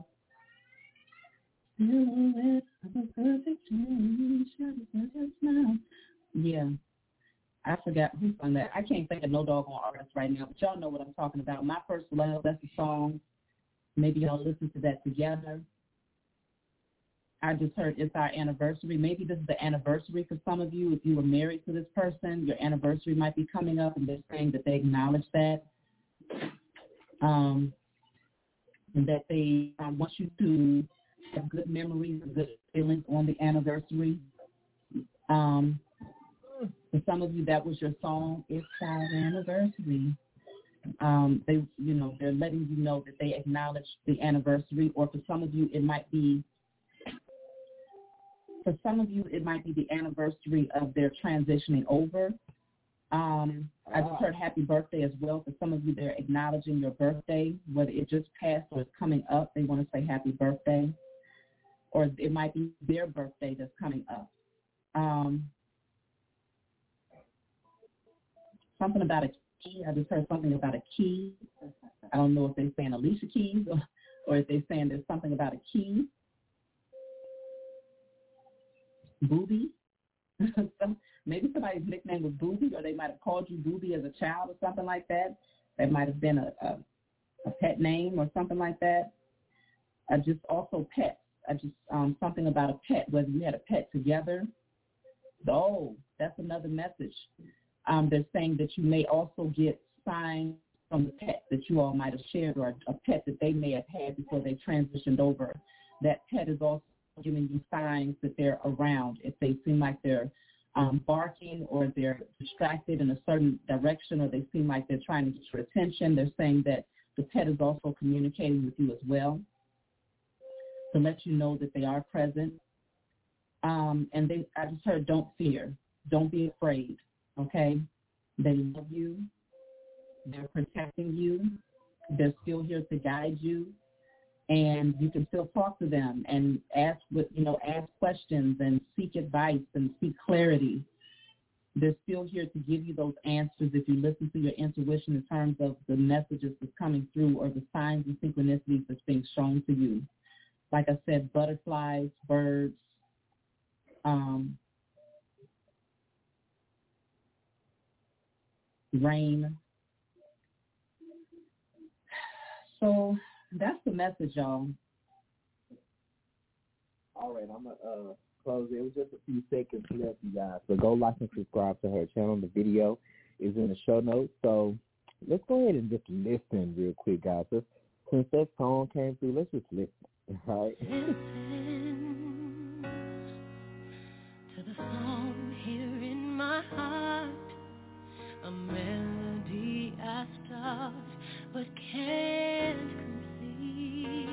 Yeah. I forgot who sung that. I can't think of no doggone artist right now, but y'all know what I'm talking about. My First Love, that's a song. Maybe y'all listen to that together. I just heard it's our anniversary. Maybe this is the anniversary for some of you. If you were married to this person, your anniversary might be coming up, and they're saying that they acknowledge that. Um, and that they um, want you to have good memories and good feelings on the anniversary. Um, for some of you, that was your song, It's Our Anniversary. Um, they, you know, they're letting you know that they acknowledge the anniversary, or for some of you, it might be, for some of you, it might be the anniversary of their transitioning over. Um, I just heard happy birthday as well. For some of you, they're acknowledging your birthday, whether it just passed or it's coming up. They want to say happy birthday, or it might be their birthday that's coming up. Um, something about a key. I just heard something about a key. I don't know if they're saying Alicia Keys or, or if they're saying there's something about a key. Booby. Maybe somebody's nickname was Booby, or they might have called you Booby as a child or something like that. That might have been a, a, a pet name or something like that. I just also pets. I just um, something about a pet, whether you had a pet together. Oh, that's another message. Um, they're saying that you may also get signs from the pet that you all might have shared, or a pet that they may have had before they transitioned over. That pet is also giving you signs that they're around. If they seem like they're um, barking, or they're distracted in a certain direction, or they seem like they're trying to get your attention, they're saying that the pet is also communicating with you as well to let you know that they are present. Um, and they, I just heard, don't fear. Don't be afraid, okay? They love you. They're protecting you. They're still here to guide you. And you can still talk to them and ask, what you know, ask questions and seek advice and seek clarity. They're still here to give you those answers if you listen to your intuition in terms of the messages that's coming through, or the signs and synchronicities that's being shown to you. Like I said, butterflies, birds, um, rain. So that's the message, y'all. All right, I'm going to uh, close it. It was just a few seconds left, you guys. So go like and subscribe to her channel. The video is in the show notes. So let's go ahead and just listen real quick, guys. Let's, since that song came through, let's just listen. All right? Listen to the song here in my heart, a melody I start but can't complete.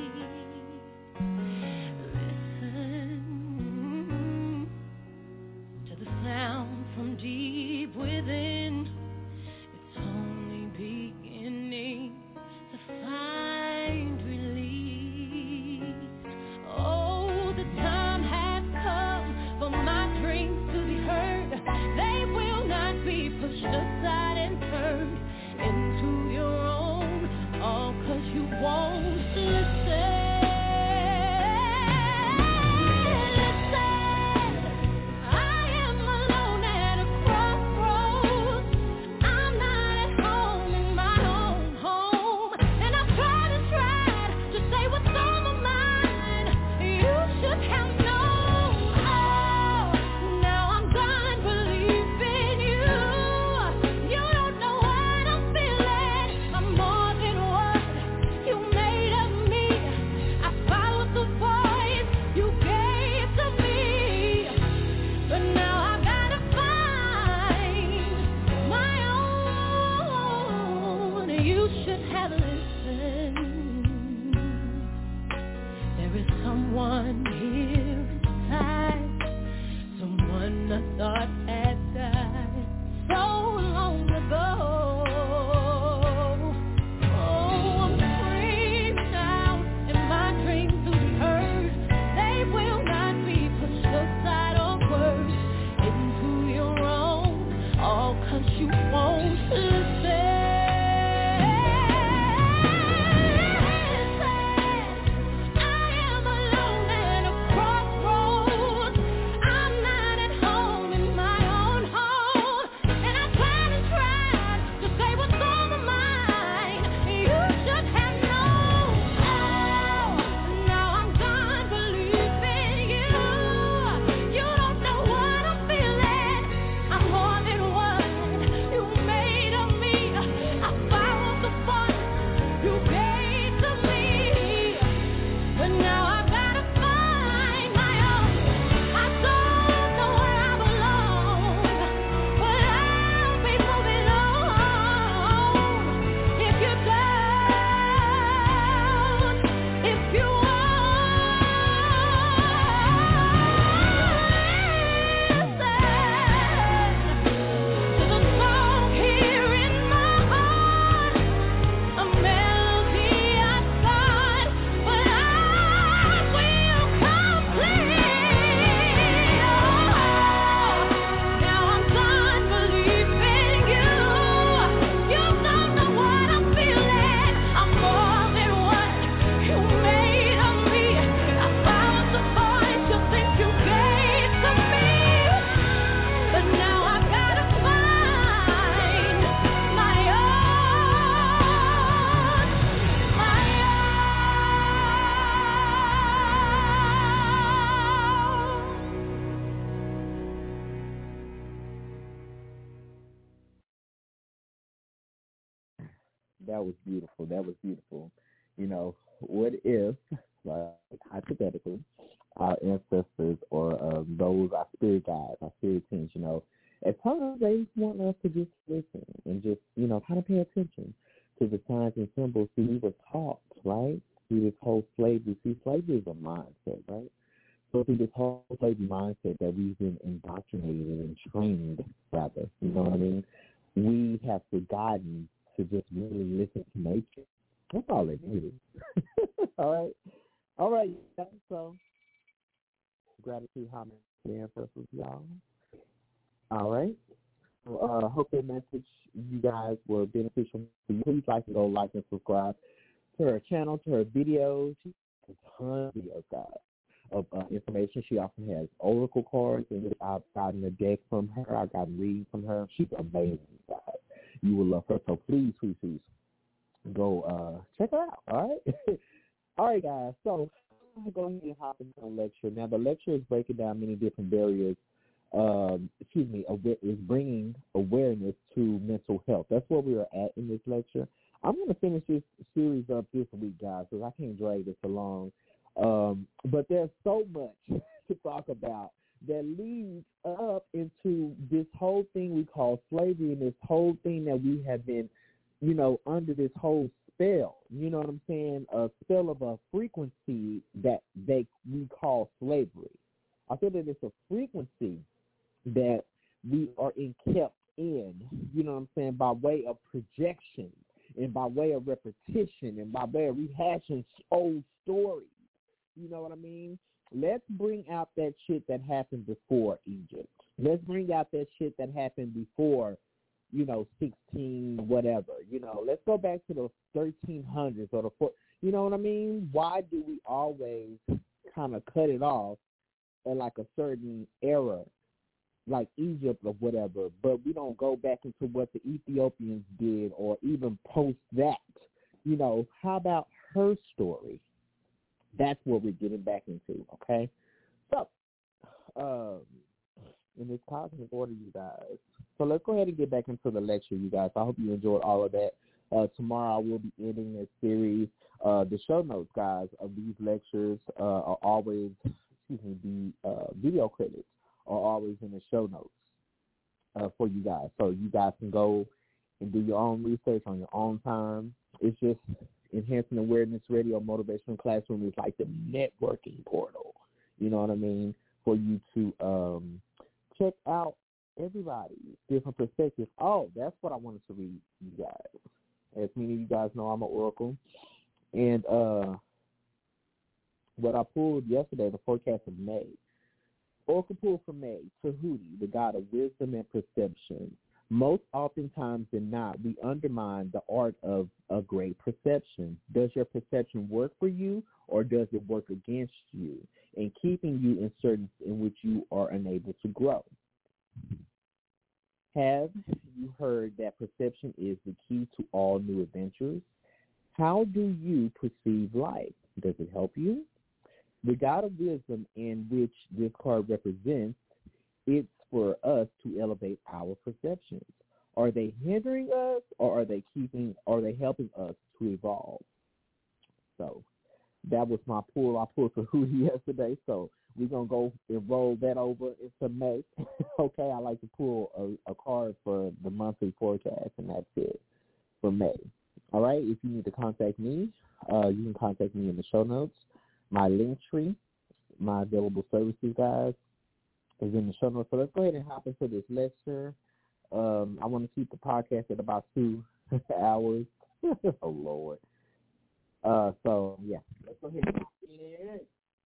Listen to the sound from deep within. It's only beginning to find relief. Oh, the time has come for my dreams to be heard. They will not be pushed aside and turned into your own. All that was beautiful. That was beautiful. You know, what if, like, hypothetically, our ancestors or um, those, our spirit guides, our spirit teams, you know, at times they want us to just listen and just, you know, kind of pay attention to the signs and symbols. See, we were taught, right, through this whole slavery. See, slavery is a mindset, right? So through this whole slavery mindset that we've been indoctrinated and trained, rather, you know what I mean? We have forgotten to just really listen to nature. That's all it is. All right? All right, so gratitude, homage to the ancestors, y'all. All right. So, uh, hope that message you guys were beneficial for you. Please like to go like and subscribe to her channel, to her videos. She has a ton of videos, guys, of uh, information. She also has oracle cards, and I've gotten a deck from her. I've gotten readings from her. She's amazing, guys. You will love her. So please, please, please go uh, check her out. All right. All right, guys. So I'm going to go ahead and hop into the lecture. Now, the lecture is breaking down many different barriers. Um, excuse me, is bringing awareness to mental health. That's where we are at in this lecture. I'm going to finish this series up this week, guys, because I can't drag this along. Um, but there's so much to talk about that leads up into this whole thing we call slavery and this whole thing that we have been, you know, under this whole spell. You know what I'm saying? A spell of a frequency that they we call slavery. I feel that it's a frequency that we are in kept in, you know what I'm saying, by way of projection and by way of repetition and by way of rehashing old stories. You know what I mean? Let's bring out that shit that happened before Egypt. Let's bring out that shit that happened before, you know, sixteen whatever. You know, let's go back to the thirteen hundreds or the four. You know what I mean? Why do we always kind of cut it off at like a certain era, like Egypt or whatever, but we don't go back into what the Ethiopians did or even post that? You know, how about her story? That's what we're getting back into, okay? So, um, in this cosmic order, you guys. So let's go ahead and get back into the lecture, you guys. I hope you enjoyed all of that. Uh, tomorrow I will be ending this series. Uh, the show notes, guys, of these lectures uh, are always, excuse me, the uh, video credits are always in the show notes uh, for you guys. So you guys can go and do your own research on your own time. It's just Enhancing Awareness Radio Motivational Classroom is like the networking portal, you know what I mean, for you to um, check out everybody's different perspectives. Oh, that's what I wanted to read you guys. As many of you guys know, I'm an oracle. And uh, what I pulled yesterday, the forecast of May. Oracle pull for May, Tahuti, the god of wisdom and perception. Most oftentimes than not, we undermine the art of a great perception. Does your perception work for you, or does it work against you and keeping you in certain in which you are unable to grow? Have you heard that perception is the key to all new adventures? How do you perceive life? Does it help you? The god of wisdom, in which this card represents, it's for us to elevate our perceptions. Are they hindering us, or are they keeping? Are they helping us to evolve? So that was my pull. I pulled for Hootie yesterday, so we're gonna go and roll that over into May. Okay, I like to pull a, a card for the monthly forecast, and that's it for May. All right. If you need to contact me, uh, you can contact me in the show notes. My link tree, my available services, guys, is in the show notes. So let's go ahead and hop into this lecture. Um, I want to keep the podcast at about two hours. Oh, Lord. Uh, so, yeah, let's go ahead and hop in.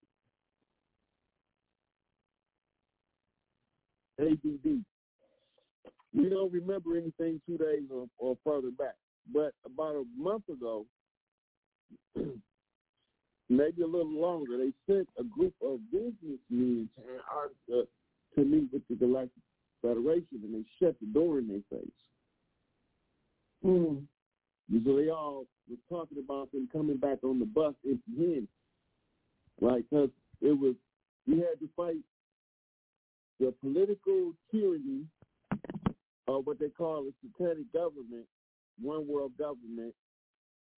A D D. We don't remember anything two days or, or further back. But about a month ago, maybe a little longer, they sent a group of businessmen to Antarctica to meet with the Galactic Federation, and they shut the door in their face. Mm. So they all were talking about them coming back on the bus empty-handed, right? Because it was, we had to fight the political tyranny of what they call a satanic government, one world government,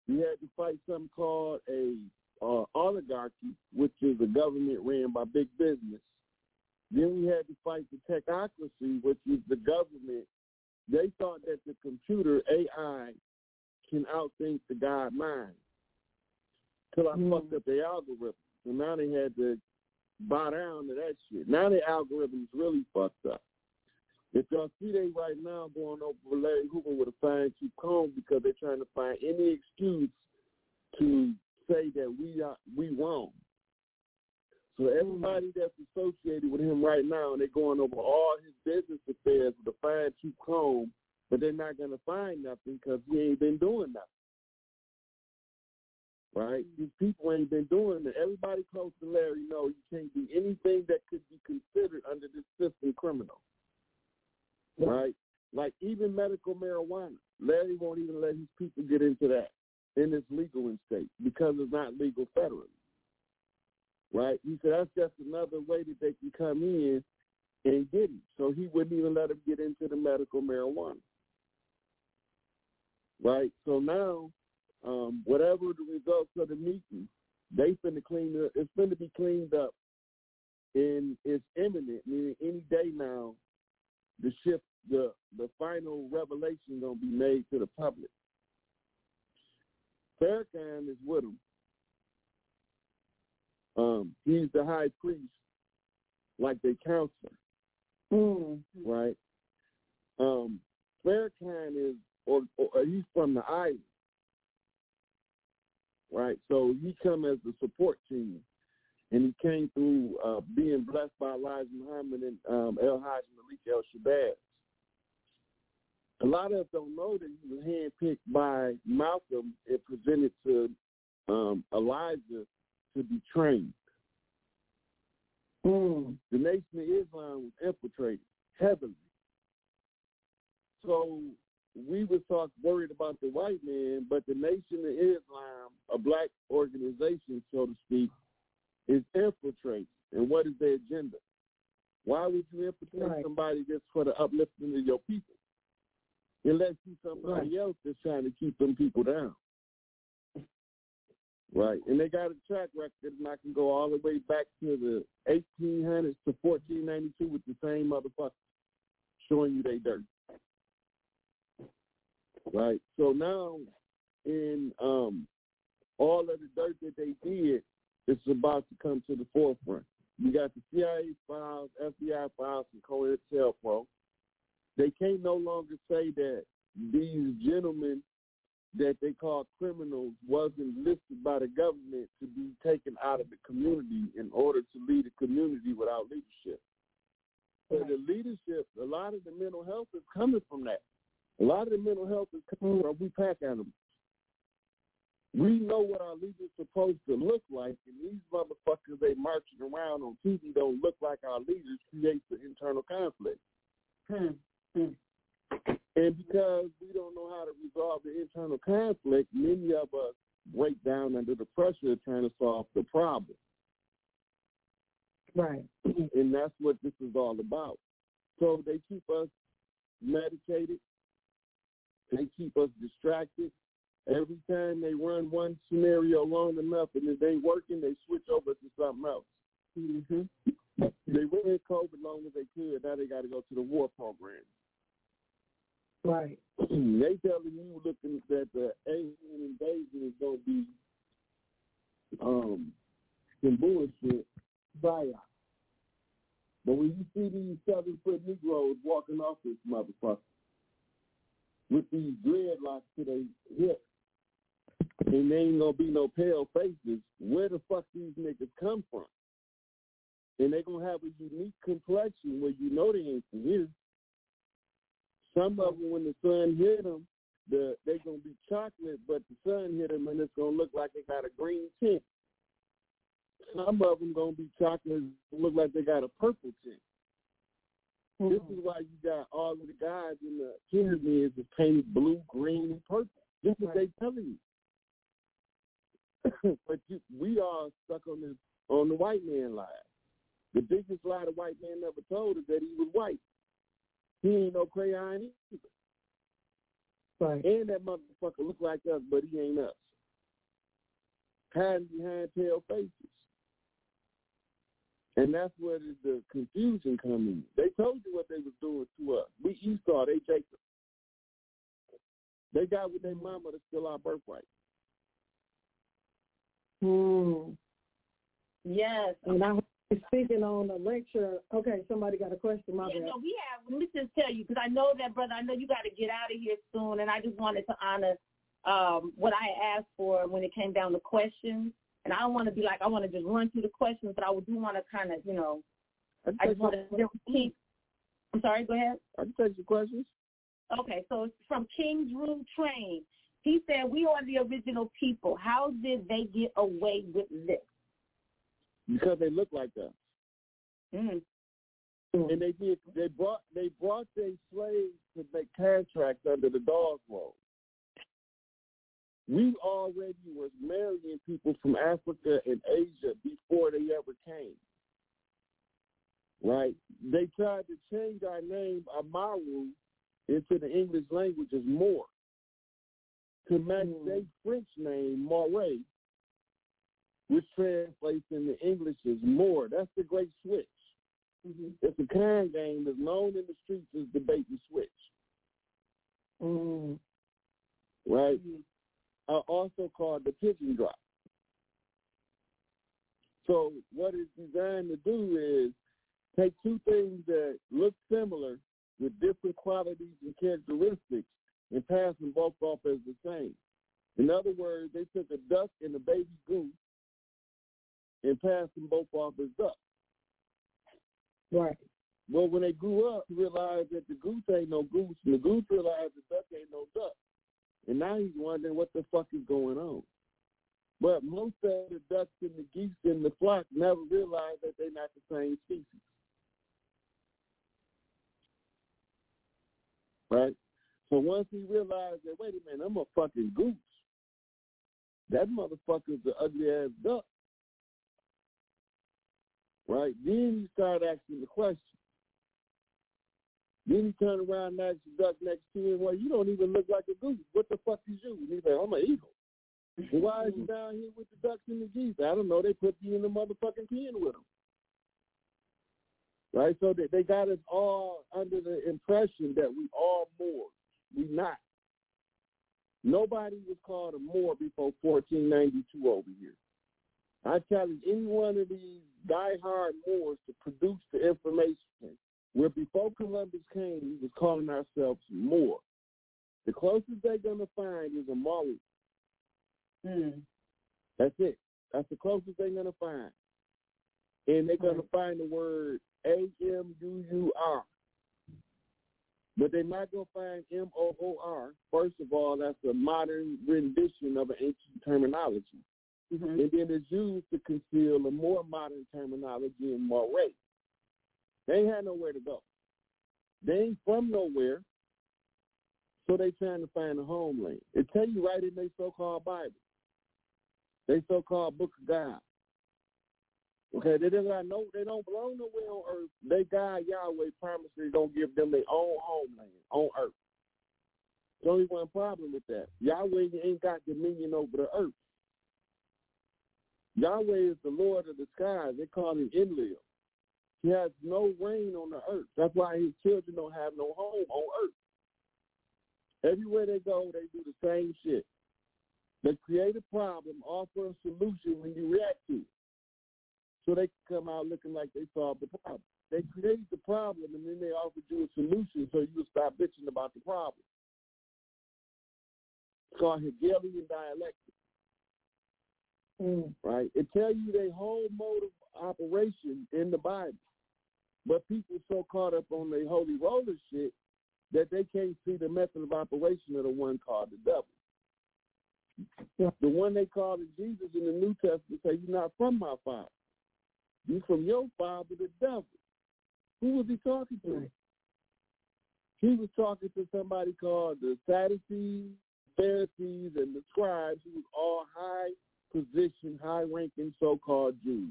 We had to fight something called a uh, oligarchy, which is a government ran by big business. Then we had to fight the technocracy, which is the government. They thought that the computer, A I, can outthink the God mind. Till I mm. fucked up their algorithm. So now they had to bow down to that shit. Now their algorithm's really fucked up. If y'all see they right now going over Larry Hoover with a fine-tooth comb because they're trying to find any excuse to say that we are we wrong. So everybody that's associated with him right now, and they're going over all his business affairs with a fine-tooth comb, but they're not going to find nothing because he ain't been doing nothing. Right? These people ain't been doing it. Everybody close to Larry know you can't do anything that could be considered under this system criminal. Right? Like even medical marijuana. Larry won't even let his people get into that in this legal in state because it's not legal federally. Right? He said that's just another way that they can come in and get him. So he wouldn't even let him get into the medical marijuana. Right? So now, um, whatever the results of the meeting, they finna clean it. It's finna be cleaned up, and it's imminent. Meaning any day now, the shift, the the final revelation gonna be made to the public. Farrakhan is with him. Um, he's the high priest, like they counselor, mm. right? Um, Farrakhan is, or, or he's from the island, right? So he come as the support team, and he came through uh, being blessed by Elijah Muhammad and um, El Hajj Malik El Shabazz. A lot of us don't know that he was handpicked by Malcolm and presented to um, Elijah to be trained. Mm. The Nation of Islam was infiltrated heavily. So we were talk worried about the white man, but the Nation of Islam, a black organization, so to speak, is infiltrated. And what is their agenda? Why would you infiltrate right. somebody just for the uplifting of your people? Unless you somebody right. else that's trying to keep them people down. Right. And they got a track record, and I can go all the way back to the eighteen hundreds to fourteen ninety-two with the same motherfuckers showing you they dirt. Right. So now, in um, all of the dirt that they did, it's about to come to the forefront. You got the C I A files, F B I files, and COINTELPRO. They can't no longer say that these gentlemen that they call criminals wasn't listed by the government to be taken out of the community in order to lead a community without leadership. So right. the leadership, a lot of the mental health is coming from that. A lot of the mental health is coming from we pack animals. We know what our leaders are supposed to look like, and these motherfuckers they marching around on T V don't look like our leaders, creates an internal conflict. Hmm. Hmm. And because we don't know how to resolve the internal conflict, many of us break down under the pressure of trying to solve the problem. Right. And that's what this is all about. So they keep us medicated. They keep us distracted. Every time they run one scenario long enough and if they ain't working, they switch over to something else. Mm-hmm. They ran COVID long as they could. Now they got to go to the war program. Right. They telling you looking that the alien invasion is going to be um, some bullshit. Bias. But when you see these seven-foot Negroes walking off this motherfucker with these dreadlocks to their hips, and there ain't going to be no pale faces, where the fuck these niggas come from? And they going to have a unique complexion where you know they ain't from here. Some of them, when the sun hit them, the, they going to be chocolate, but the sun hit them and it's going to look like they got a green tint. Some of them going to be chocolate and look like they got a purple tint. Mm-hmm. This is why you got all of the guys in the pyramids is painted blue, green, and purple. This is what they telling you. But you, we are stuck on this on the white man lie. The biggest lie the white man never told is that he was white. He ain't no crayon either. Right. And that motherfucker look like us, but he ain't us. hiding behind pale faces. And that's where the, the confusion comes in. They told you what they was doing to us. We Esau, they Jacob. They got with their mama to steal our birthright. Hmm. Yes, and I was speaking on a lecture. Okay, somebody got a question. My yeah, bad. no, we have. Let me just tell you, because I know that, brother. I know you got to get out of here soon, and I just wanted to honor um, what I asked for when it came down to questions. And I don't want to be like I want to just run through the questions, but I do want to kind of, you know, I, I just want to keep. I'm sorry. Go ahead. I can take your questions. Okay, so it's from King's Room Train. He said, we are the original people. How did they get away with this? Because they look like us. Mm. And they did. They brought. They brought their slaves to make contracts under the dog roll. We already was marrying people from Africa and Asia before they ever came. Right? They tried to change our name, Amaru, into the English language as Moor, to match mm. their French name, Moray, which translates into English as Moor. That's the great switch. Mm-hmm. It's a kind game that's known in the streets as the bait and switch. Mm. Right? Mm-hmm. Uh, also called the pigeon drop. So what it's designed to do is take two things that look similar with different qualities and characteristics and pass them both off as the same. In other words, they took a duck and a baby goose and passed them both off as ducks. Right. Well, when they grew up, they realized that the goose ain't no goose, and the goose realized the duck ain't no duck. And now he's wondering what the fuck is going on. But most of the ducks and the geese in the flock never realize that they're not the same species. Right? So once he realized that, wait a minute, I'm a fucking goose. That motherfucker's the ugly ass duck. Right? Then he started asking the question. Then he turned around and asked the duck next to him, well, you don't even look like a goose. What the fuck is you? And he's like, I'm an eagle. Well, why is you down here with the ducks and the geese? I don't know. They put you in the motherfucking pen with them. Right? So they, they got us all under the impression that we all Moors. We not. Nobody was called a Moor before fourteen ninety-two over here. I challenge any one of these diehard Moors to produce the information where before Columbus came, we was calling ourselves Moor. The closest they're going to find is a Maori. Mm. That's it. That's the closest they're going to find. And they're going to find the word A M U U R. But they're not going to find M O O R. First of all, that's a modern rendition of an ancient terminology. Mm-hmm. And then it's used to conceal a more modern terminology in Moray. They ain't had nowhere to go. They ain't from nowhere, so they trying to find a homeland. It tell you right in their so-called Bible, they so-called Book of God. Okay, they don't got no, they don't belong nowhere on earth. They God Yahweh promised they're gonna give them their own homeland on earth. There's only one problem with that. Yahweh ain't got dominion over the earth. Yahweh is the Lord of the skies. They call him Enlil. He has no reign on the earth. That's why his children don't have no home on earth. Everywhere they go, they do the same shit. They create a problem, offer a solution when you react to it. So they can come out looking like they solved the problem. They create the problem, and then they offer you a solution so you will stop bitching about the problem. It's called Hegelian dialectic. Mm. Right? It tells you their whole mode of operation in the Bible. But people so caught up on their holy roller shit that they can't see the method of operation of the one called the devil. Yeah. The one they called Jesus in the New Testament say, you're not from my father. You're from your father, the devil. Who was he talking to? Right. He was talking to somebody called the Sadducees, Pharisees, and the scribes, who was all high position, high-ranking so-called Jews.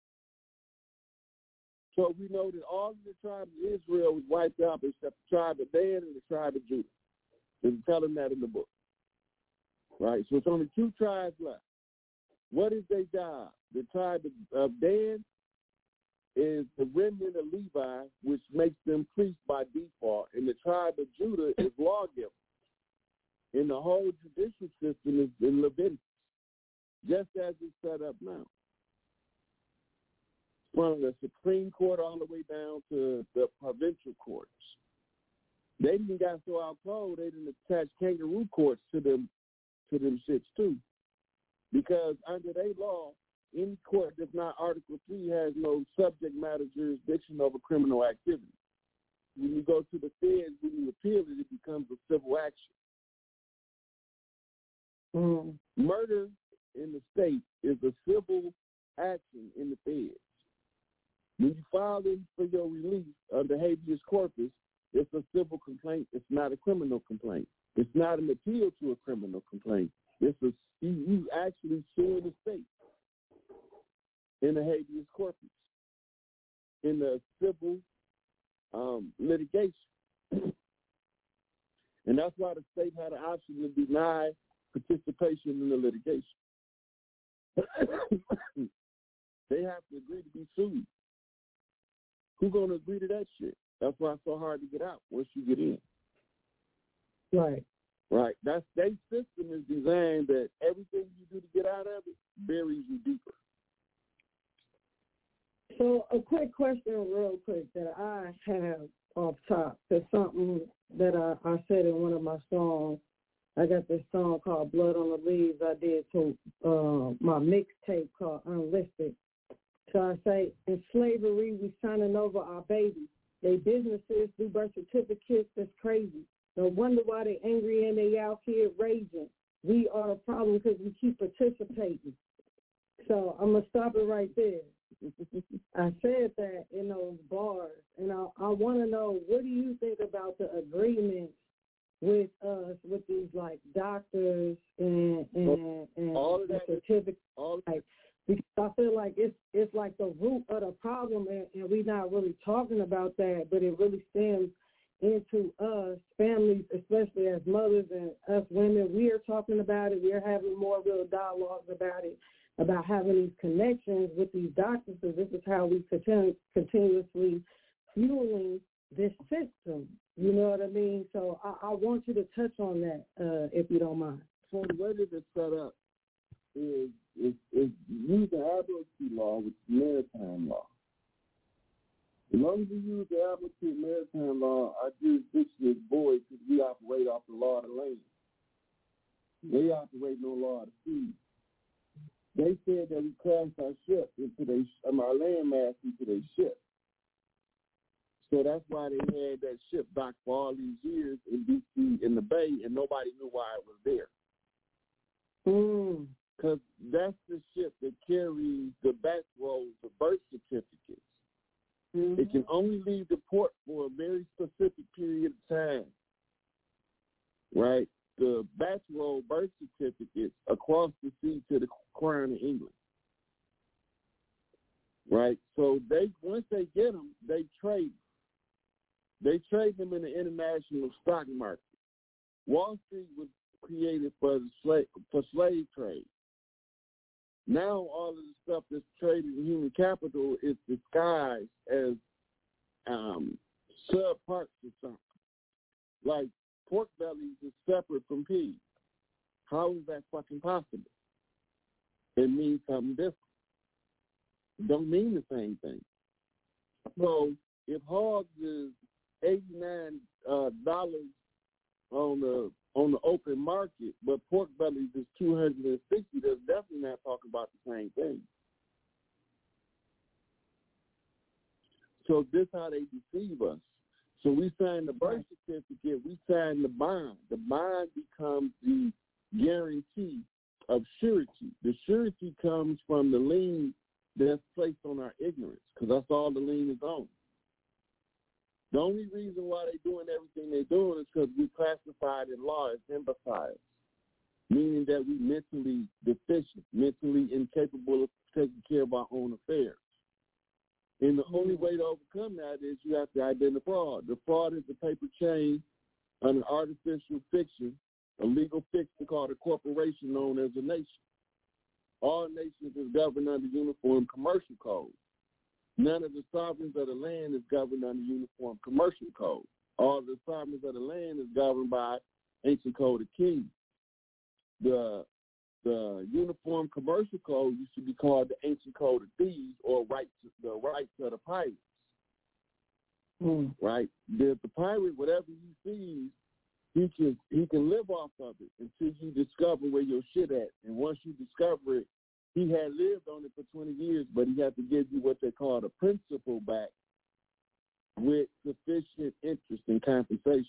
So we know that all of the tribes of Israel was wiped out except the tribe of Dan and the tribe of Judah. They tell them that in the book. Right? So it's only two tribes left. What is their job? The tribe of Dan is the remnant of Levi, which makes them priests by default, and the tribe of Judah is lawgiver. And the whole judicial system is in Leviticus, just as it's set up now. From the Supreme Court all the way down to the provincial courts. They even got so out cold, they didn't attach kangaroo courts to them to them shits too. Because under their law, any court that's not Article three has no subject matter jurisdiction over criminal activity. When you go to the feds, when you appeal it, it becomes a civil action. Mm. Murder in the state is a civil action in the feds. When you file in for your release under habeas corpus, it's a civil complaint. It's not a criminal complaint. It's not an appeal to a criminal complaint. It's a, you, you actually sue the state in a habeas corpus, in the civil um, litigation. And that's why the state had an option to deny participation in the litigation. They have to agree to be sued. Who's going to agree to that shit? That's why it's so hard to get out once you get in. Right. Right. That state system is designed that everything you do to get out of it buries you deeper. So a quick question real quick that I have off top. There's something that I, I said in one of my songs. I got this song called Blood on the Leaves I did to uh, my mixtape called Unlisted. So I say, in slavery, we signing over our babies. They businesses do birth certificates. That's crazy. No wonder why they angry and they out here raging. We are the problem because we keep participating. So I'm going to stop it right there. I said that in those bars, and I, I want to know, what do you think about the agreements with us, with these, like, doctors and, and, and all of the that, certificates? all like, because I feel like it's it's like the root of the problem, and, and we're not really talking about that, but it really stems into us, families, especially as mothers and us women. We are talking about it. We are having more real dialogues about it, about having these connections with these doctors, because this is how we continue, continuously fueling this system. You know what I mean? So I, I want you to touch on that, uh, if you don't mind. So the way that it's set up is is, is use the admiralty law, which is maritime law. As long as we use the admiralty maritime law, our jurisdiction is void because we operate off the law of the land. They operate no law of the sea. They said that we crashed our ship into their, um, our landmass into their ship. So that's why they had that ship docked for all these years in D C in the bay, and nobody knew why it was there. Mm. Because that's the ship that carries the back rolls of birth certificates. Mm-hmm. It can only leave the port for a very specific period of time. Right? The back roll birth certificates across the sea to the Crown of England. Right? So they once they get them, they trade. They trade them in the international stock market. Wall Street was created for the slave for slave trade. Now all of the stuff that's traded in human capital is disguised as um, subparts or something. Like pork bellies is separate from pigs. How is that fucking possible? It means something different. It don't mean the same thing. So if hogs is eighty-nine uh, dollars on the on the open market, but pork bellies is two hundred sixty, they're definitely not talking about the same thing. So this is how they deceive us. So we sign the birth certificate, we sign the bond. The bond becomes the guarantee of surety. The surety comes from the lien that's placed on our ignorance, because that's all the lien is on. The only reason why they're doing everything they're doing is because we classified in law as imbeciles, meaning that we mentally deficient, mentally incapable of taking care of our own affairs. And the only way to overcome that is you have to identify fraud. The fraud is the paper chain on an artificial fiction, a legal fiction called a corporation known as a nation. All nations is governed under uniform commercial code. None of the sovereigns of the land is governed under uniform commercial code. All the sovereigns of the land is governed by ancient code of kings. The the uniform commercial code used to be called the ancient code of thieves, or rights the rights of the pirates. Mm. Right? The, the pirate, whatever he sees, he can he can live off of it until you discover where your shit at. And once you discover it, he had lived on it for twenty years, but he had to give you what they call the principal back with sufficient interest and compensation.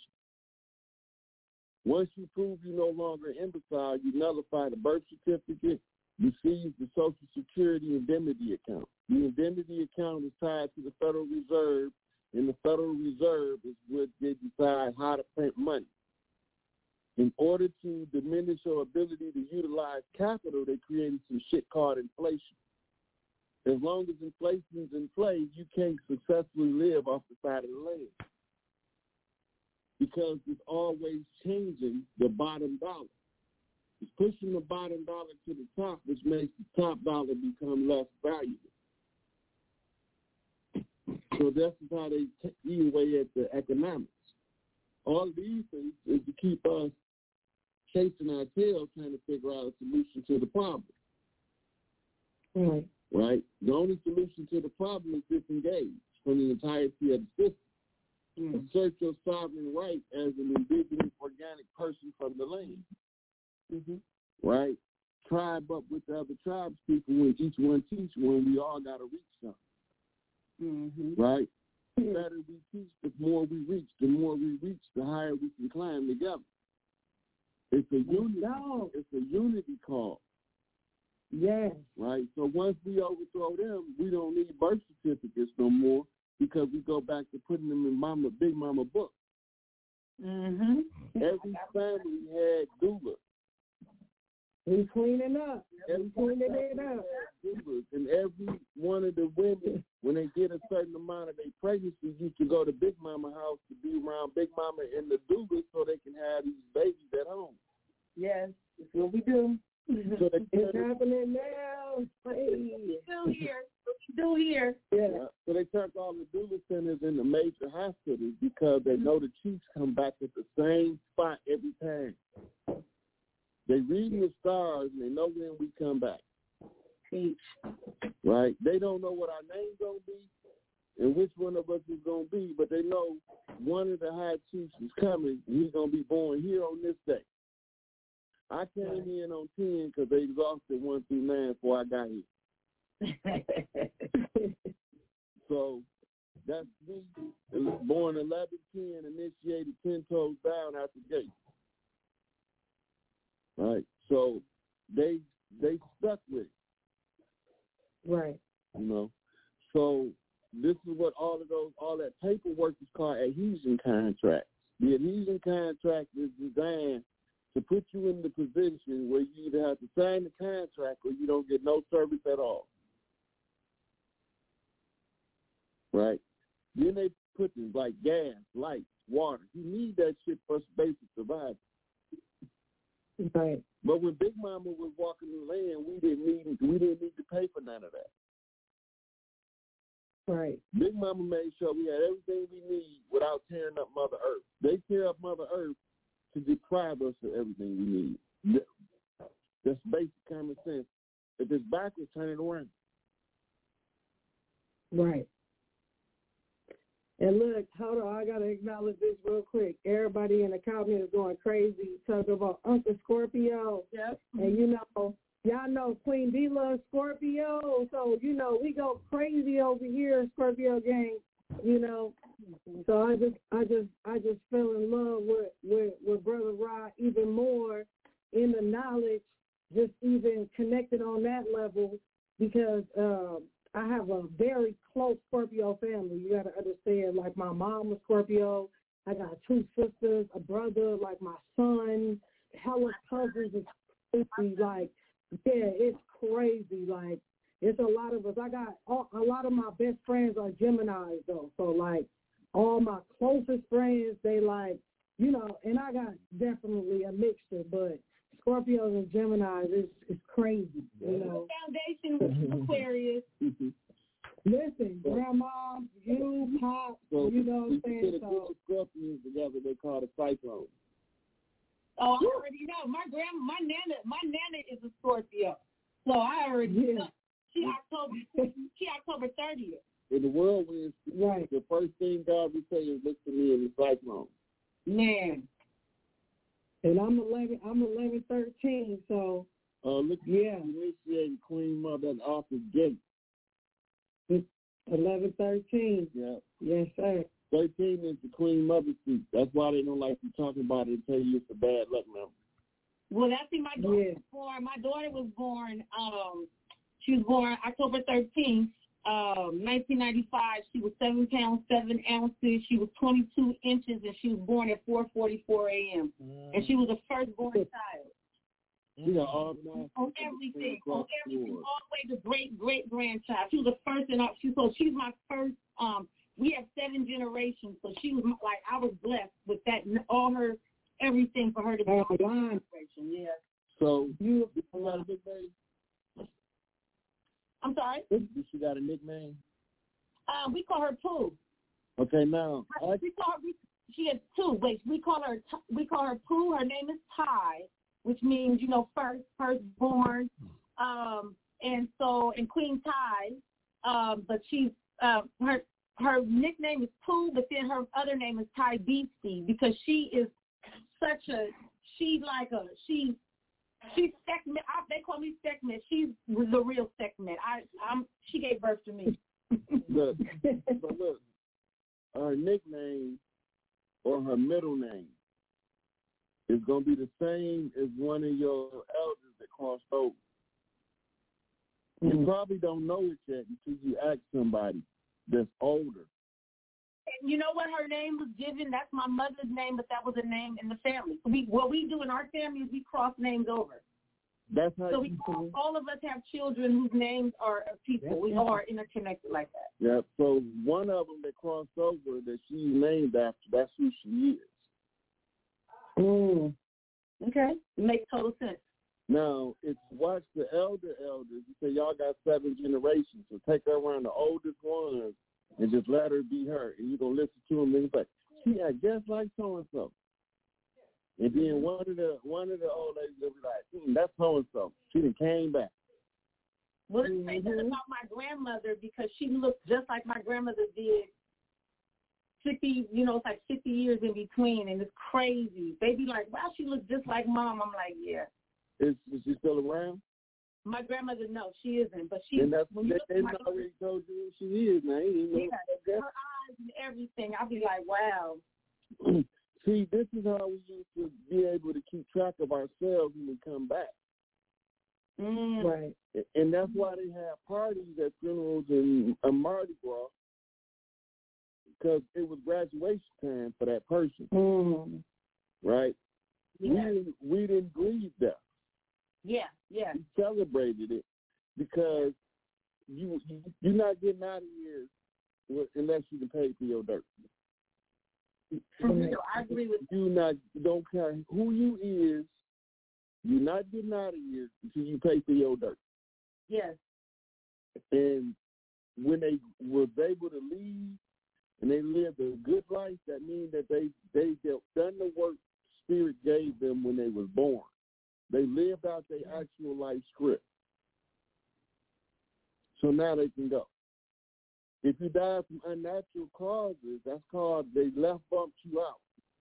Once you prove you're no longer an imbecile, you nullify the birth certificate, you seize the Social Security indemnity account. The indemnity account is tied to the Federal Reserve, and the Federal Reserve is what they decide how to print money. In order to diminish your ability to utilize capital, they created some shit called inflation. As long as inflation's in play, you can't successfully live off the side of the land, because it's always changing the bottom dollar. It's pushing the bottom dollar to the top, which makes the top dollar become less valuable. So that's how they t- eat away at the economics. All of these things is to keep us chasing our tail, trying to figure out a solution to the problem. Right. Right? The only solution to the problem is disengage from the entirety of the system. Mm-hmm. Assert your sovereign right as an indigenous organic person from the land. Mm-hmm. Right? Tribe up with the other tribes people, when each one teach one, we all got to reach something. Mm-hmm. Right? The better we teach, the more we reach. The more we reach, the higher we can climb together. It's a unity. No. It's a unity call. Yes. Right? So once we overthrow them, we don't need birth certificates no more, because we go back to putting them in Mama, Big Mama book. Mm-hmm. Every family had doula. We cleaning up. Every we cleaning it up. Doulas. And every one of the women, when they get a certain amount of their pregnancy, used to go to Big Mama house to be around Big Mama and the doula so they can have these babies at home. Yes, that's what we do. So they it's happening now. Hey. Still here. Still here. Yeah. yeah. So they turned all the doula centers into major hospitals because they know the chiefs come back at the same spot every time. They reading the stars and they know when we come back. Teach. Right? They don't know what our name's gonna be and which one of us is gonna be, but they know one of the high chiefs is coming and he's gonna be born here on this day. I came in on ten because they exhausted one through nine before I got here. So that's me. Born eleven ten, initiated ten toes down out the gate. Right. So they they stuck with it. Right. You know. So this is what all of those all that paperwork is called adhesion contracts. The adhesion contract is designed to put you in the position where you either have to sign the contract or you don't get no service at all. Right? Then they put things like gas, lights, water. You need that shit for basic survival. Right. But when Big Mama was walking the land, we didn't need we didn't need to pay for none of that. Right. Big Mama made sure we had everything we need without tearing up Mother Earth. They tear up Mother Earth to deprive us of everything we need. That's basic common sense. If it's backwards, turn it around. Right. And look, hold on, I got to acknowledge this real quick. Everybody in the comments is going crazy talking about Uncle Scorpio. Yep. And, you know, y'all know Queen D loves Scorpio. So, you know, we go crazy over here, Scorpio gang, you know. So I just I just, I just fell in love with, with, with Brother Rod even more in the knowledge, just even connected on that level, because uh, I have a very close Scorpio family. You got to understand, like my mom was Scorpio. I got two sisters, a brother, like my son, hella cousins. It's crazy. Like, yeah, it's crazy. Like, it's a lot of us. I got all, a lot of my best friends are Geminis, though. So, like, all my closest friends, they like, you know, and I got definitely a mixture, but Scorpios and Geminis is is crazy, you know. Foundation was Aquarius. Listen, Grandma, you, Pop, So you know what I'm if you saying? put a group So, of Scorpions together, they call it a cyclone. Oh, I already know. My grandma, my nana, my nana is a Scorpio, so I already Yeah. know. She October, she October thirtieth. In the whirlwind, right. the first thing God would say is, "Look to me in the cyclone." Man. And I'm eleven. I'm eleven thirteen. So. Uh, look, yeah. Initiating Queen Mother and Arthur Gate. Eleven thirteen. Yeah. Yes, sir. Thirteen is the Queen Mother seat. That's why they don't like you talking about it and tell you it's a bad luck number. Well, that's see, my daughter Yeah. was born. My daughter was born. Um, she was born October thirteenth, um, nineteen ninety-five. She was seven pounds seven ounces. She was twenty-two inches, and she was born at four forty-four a.m. Mm. And she was a firstborn child. You know, all on everything, on everything, all the way to great great grandchild. She was the first in our. She so she's my first. Um, we have seven generations, so she was like I was blessed with that. All her everything for her to be oh, my generation. Yeah. So you, you got a nickname? I'm sorry. She got a nickname? Um, we call her Pooh. Okay, now I, we call her, we, she has two. Wait, we call her we call her Pooh. Her name is Ty, which means, you know, first, firstborn. Um, and so, and Queen Ty, um, but she's, uh, her her nickname is Pooh, but then her other name is Ty Beastie because she is such a, she like a, she, she's Sekhmet. I, they call me Sekhmet. She's the real Sekhmet. I, I'm, she gave birth to me. Look, but look, her nickname or her middle name is going to be the same as one of your elders that crossed over. Mm-hmm. You probably don't know it yet until you ask somebody that's older. And you know what her name was given? That's my mother's name, but that was a name in the family. We, what we do in our family is we cross names over. That's how so we all, all of us have children whose names are of people. Yeah, we yeah. are interconnected like that. Yeah, so one of them that crossed over that she's named after, that's who she is. Mm. Okay. It makes total sense. Now, it's watch the elder elders. You say y'all got seven generations, so take her around the oldest ones and just let her be her. And you're going to listen to them and it's like, she act just like so-and-so. And then one of the one of the old ladies will be like, mm, that's so-and-so. She done came back. Well, let's say that about my grandmother because she looked just like my grandmother did. Fifty, you know, it's like fifty years in between, and it's crazy. They be like, "Wow, she looks just like mom." I'm like, "Yeah." Is, is she still around? My grandmother, no, she isn't. But she. And that's when you they, they've already told you who she is, now. Yeah, her eyes and everything. I'll be like, "Wow." See, this is how we used to be able to keep track of ourselves when we come back. Mm. Right. And that's why they have parties at funerals and a Mardi Gras, because it was graduation time for that person. Mm. Right? Yeah. We, didn't, we didn't grieve that. Yeah, yeah. We celebrated it because you, you're not getting out of here unless you can pay for your dirt. Mm-hmm. I agree with you. Not you don't care who you is. You're not getting out of here until you pay for your dirt. Yes. And when they was able to leave and they lived a good life, that means that they they done the work Spirit gave them when they was born. They lived out their actual life script. So now they can go. If you die from unnatural causes, that's called they left bumped you out.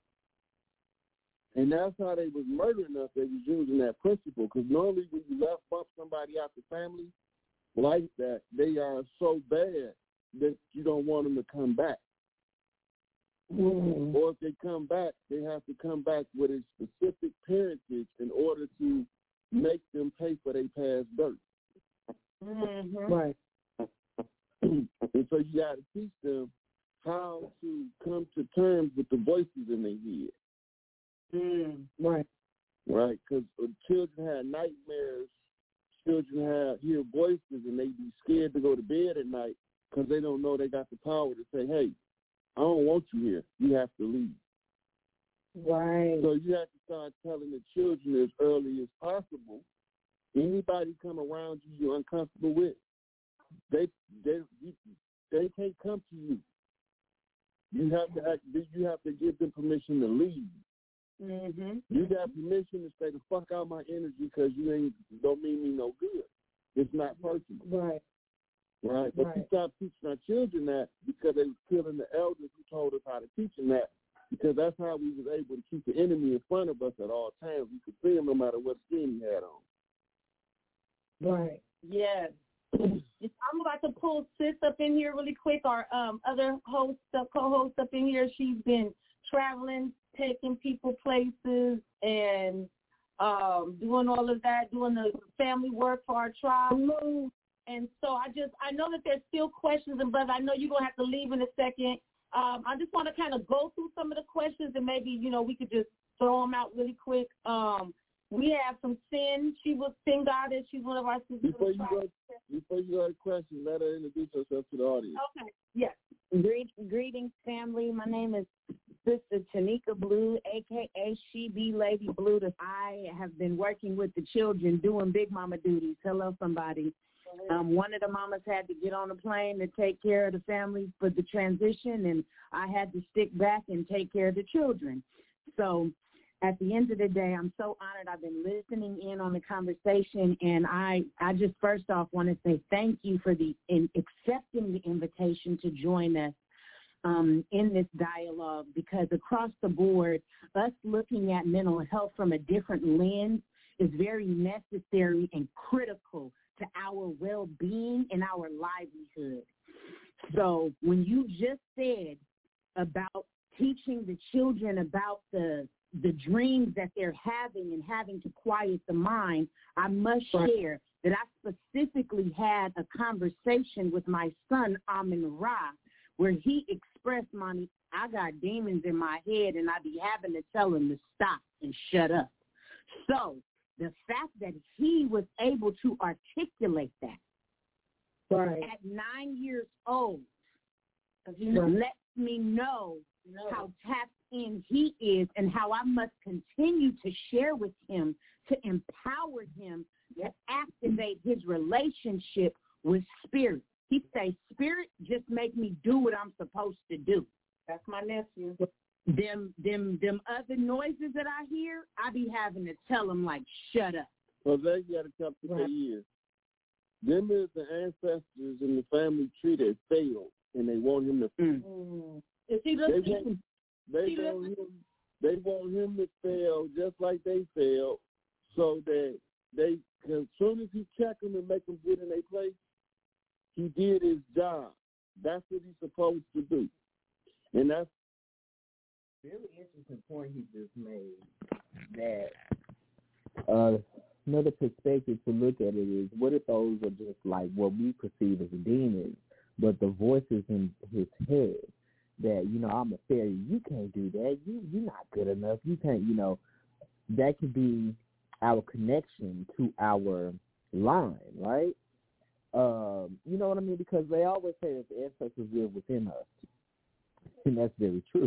And that's how they was murdering us. They was using that principle. Because normally when you left bump somebody out the family like that, they are so bad that you don't want them to come back. Mm-hmm. Or if they come back, they have to come back with a specific parentage in order to make them pay for their past dirt. Mm-hmm. Right. And so you got to teach them how to come to terms with the voices in their head. Mm. Right. Right, because children have nightmares. Children have hear voices and they be scared to go to bed at night because they don't know they got the power to say, hey, I don't want you here. You have to leave. Right. So you have to start telling the children as early as possible. Anybody come around you you're uncomfortable with, they they they can't come to you. You have to act, you have to give them permission to leave. Mm-hmm. You got permission to say the fuck out my energy because you ain't don't mean me no good. It's not personal. Right. Right. But Right. we stopped teaching our children that because they was killing the elders who told us how to teach them that. Because that's how we was able to keep the enemy in front of us at all times. We could see him no matter what skin he had on. Right. Yes. I'm about to pull Sis up in here really quick. Our um, other host, uh, co-host up in here, she's been traveling, taking people places, and um, doing all of that, doing the family work for our tribe. And so I just, I know that there's still questions, and brother, I know you're going to have to leave in a second. Um, I just want to kind of go through some of the questions, and maybe, you know, we could just throw them out really quick. Um, we have from Sin. She was Sin Goddess. She's one of our sisters. Before you go, before you go to questions, let her introduce herself to the audience. Okay. Yes. Greet, greetings, family. My name is Sister Tanika Blue, a k a. She Be Lady Blue. I have been working with the children doing Big Mama duties. Hello, somebody. Um, one of the mamas had to get on a plane to take care of the family for the transition, and I had to stick back and take care of the children. So at the end of the day, I'm so honored. I've been listening in on the conversation, and I, I just first off want to say thank you for the in accepting the invitation to join us um, in this dialogue, because across the board, us looking at mental health from a different lens is very necessary and critical to our well-being and our livelihood. So when you just said about teaching the children about the the dreams that they're having and having to quiet the mind, I must share that I specifically had a conversation with my son, Amin Ra, where he expressed, Mommy, I got demons in my head and I be having to tell him to stop and shut up. So the fact that he was able to articulate that right. at nine years old right. lets me know no. how tapped in he is and how I must continue to share with him to empower him to activate his relationship with spirit. He say, spirit, just make me do what I'm supposed to do. That's my nephew. Them, them, them other noises that I hear, I be having to tell them, like, shut up. Well, they got to come to their ears. Them is the ancestors in the family tree that failed, and they want him to. Mm. Is he listening? They, they, want him, they want him to fail just like they failed, so that they, cause as soon as he check them and make them get in their place, he did his job. That's what he's supposed to do. And that's really interesting point he just made, that uh, another perspective to look at it is, what if those are just like what we perceive as demons, but the voices in his head that, you know, I'm a fairy, you can't do that, you, you're not good enough, you can't, you know, that could be our connection to our line, right? Um, you know what I mean? Because they always say that the ancestors live within us. And that's very true.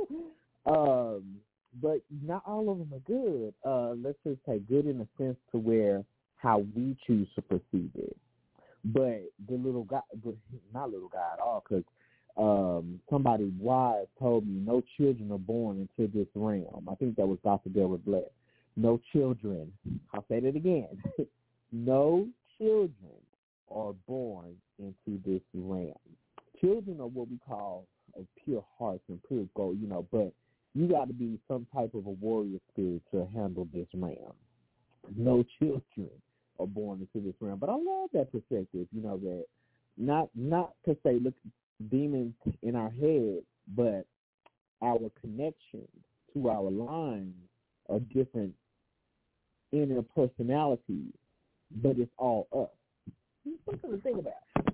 um, but not all of them are good. Uh, let's just say good in a sense to where how we choose to perceive it. But the little guy, but not little guy at all, because um, somebody wise told me no children are born into this realm. I think that was Doctor Delbert Black. No children. I'll say that again. No children are born into this realm. Children are what we call of pure hearts and pure gold, you know, but you got to be some type of a warrior spirit to handle this realm. No children are born into this realm. But I love that perspective, you know, that not not to say, look, demons in our head, but our connection to our lines are different inner personalities, but it's all us. Something to think about.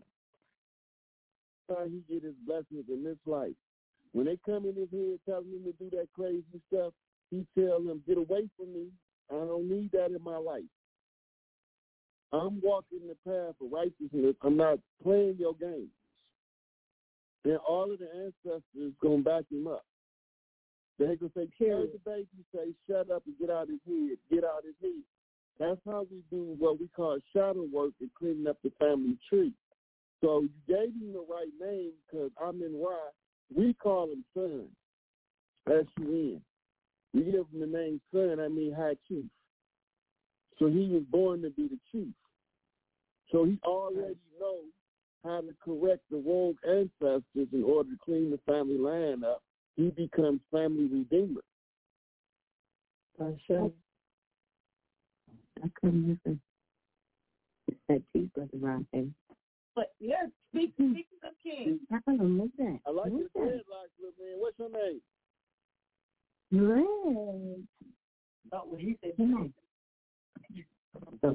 He get his blessings in this life. When they come in his head telling him to do that crazy stuff, he tell them, get away from me. I don't need that in my life. I'm walking the path of righteousness. I'm not playing your games. And all of the ancestors going to back him up. They can say, heard the baby say, shut up and get out his head, get out his head. That's how we do what we call shadow work and cleaning up the family tree. So you gave him the right name because I'm in Ra. We call him Son, S U N. We give him the name Son, I mean High Chief. So he was born to be the chief. So he already knows how to correct the rogue ancestors in order to clean the family line up. He becomes family redeemer. For sure. I couldn't listen. That chief brother Ryan. But yes, speak, speak to the king. I couldn't miss that. I like Who's your dreadlocks, little man. What's your name? Red. Oh, well, he said, come on. Yeah,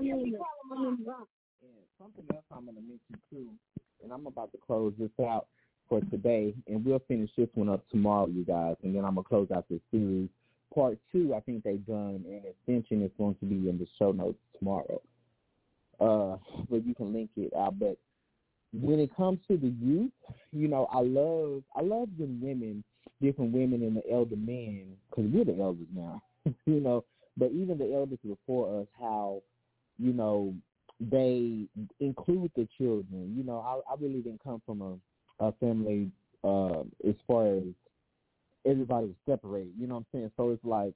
something else I'm going to mention too, and I'm about to close this out for today, and we'll finish this one up tomorrow, you guys, and then I'm going to close out this series. Part two, I think they've done an extension. It's going to be in the show notes tomorrow, uh, but you can link it out. But when it comes to the youth, you know, I love I love when women, different women and the elder men, because we're the elders now, you know, but even the elders before us, how, you know, they include the children. You know, I, I really didn't come from a, a family uh, as far as everybody was separated. You know what I'm saying? So it's like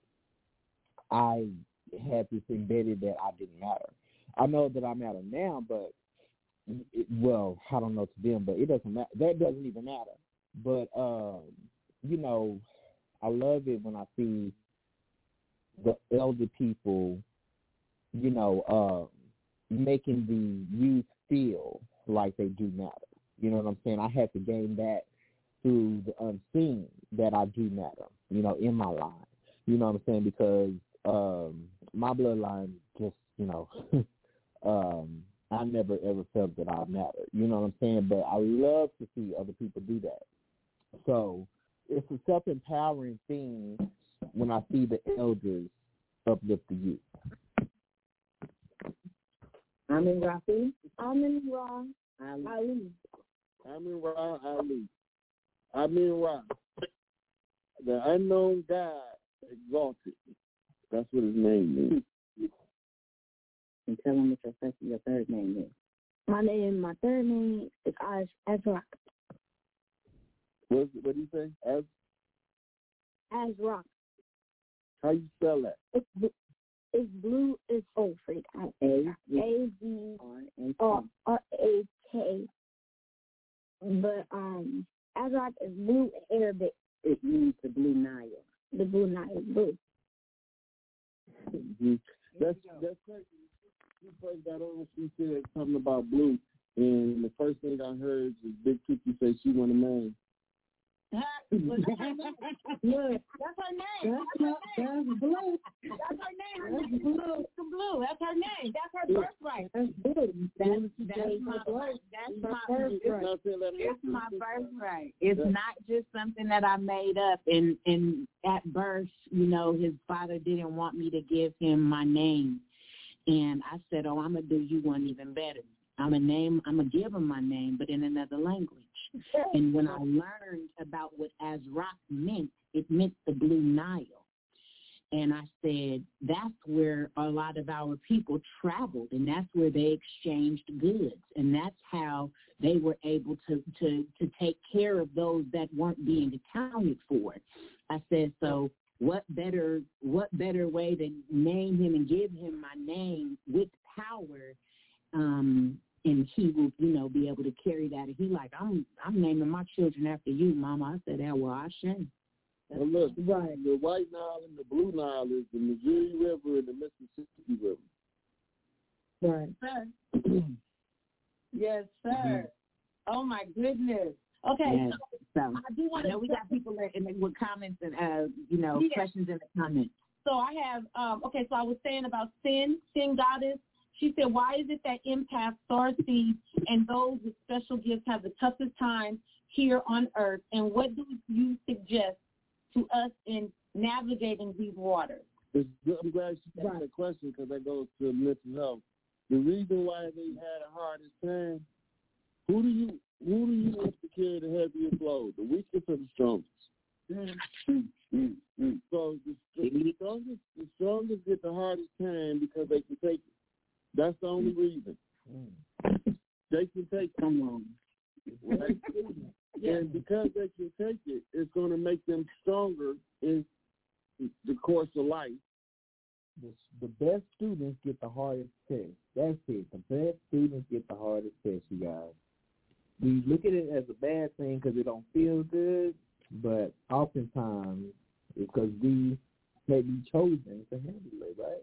I had this embedded that I didn't matter. I know that I matter now, but, it, well, I don't know to them, but it doesn't matter. That doesn't even matter. But, um, you know, I love it when I see the elder people, you know, uh, making the youth feel like they do matter. You know what I'm saying? I had to gain that through the unseen, that I do matter, you know, in my line. You know what I'm saying? Because um, my bloodline just, you know, um, I never ever felt that I mattered. You know what I'm saying? But I love to see other people do that. So it's a self-empowering thing when I see the elders uplift the youth. I'm in Rafi. I'm in Ra. Ali. I'm in Ra Ali. I'm in Ra. The unknown God exalted. That's what his name is. And tell him what your, first, your third name is. My name, my third name is Az Azrak. What what do you say? Az Azrak. How you spell that? It's it's blue. It's oh, freak. A A V R A K. But um, Azrak is blue in Arabic. It means the blue Nile. The blue Nile is blue. Mm-hmm. That's that's crazy. She first got on, she said something about blue, and the first thing I heard was Big Kiki say she want a man. Look, that's her name. That's her name. That's blue. That's her name. Her name is blue. Blue. That's her name. That's her birthright. That's blue. That's, that's my birth. That's my birthright. It's my birthright. It's not just something that I made up. And and at birth, you know, his father didn't want me to give him my name, and I said, "Oh, I'm gonna do you one even better. I'm gonna name. I'm gonna give him my name, but in another language." And when I learned about what Azrak meant, it meant the Blue Nile. And I said, that's where a lot of our people traveled, and that's where they exchanged goods. And that's how they were able to, to, to take care of those that weren't being accounted for. I said, so what better what better way to name him and give him my name with power, um, and he will, you know, be able to carry that. And he like, I'm I'm naming my children after you, Mama. I said, that well, I shouldn't. Well, look, right. The White Nile and the Blue Nile is the Missouri River and the Mississippi River. Right. Sir. Yes, sir. Mm-hmm. Oh, my goodness. Okay. Yes. So, I do want to know we got people in, in, with comments and, uh, you know, yeah. questions in the comments. So I have, um, okay, so I was saying about sin, sin goddess. She said, why is it that empaths, star seeds, and those with special gifts have the toughest time here on earth? And what do you suggest to us in navigating these waters? It's good. I'm glad she asked right. that question because that goes to mental health. The reason why they had the hardest time, who do you who do you want to carry the heaviest load, the weakest or the strongest? Mm-hmm. So the, the strongest, the strongest get the hardest time because they can take it. That's the only reason. Mm. They can take it. Come on. Right? And because they can take it, it's going to make them stronger in the course of life. The, the best students get the hardest test. That's it. The best students get the hardest test, you guys. We look at it as a bad thing because it don't feel good, but oftentimes it's because we may be chosen to handle it, right?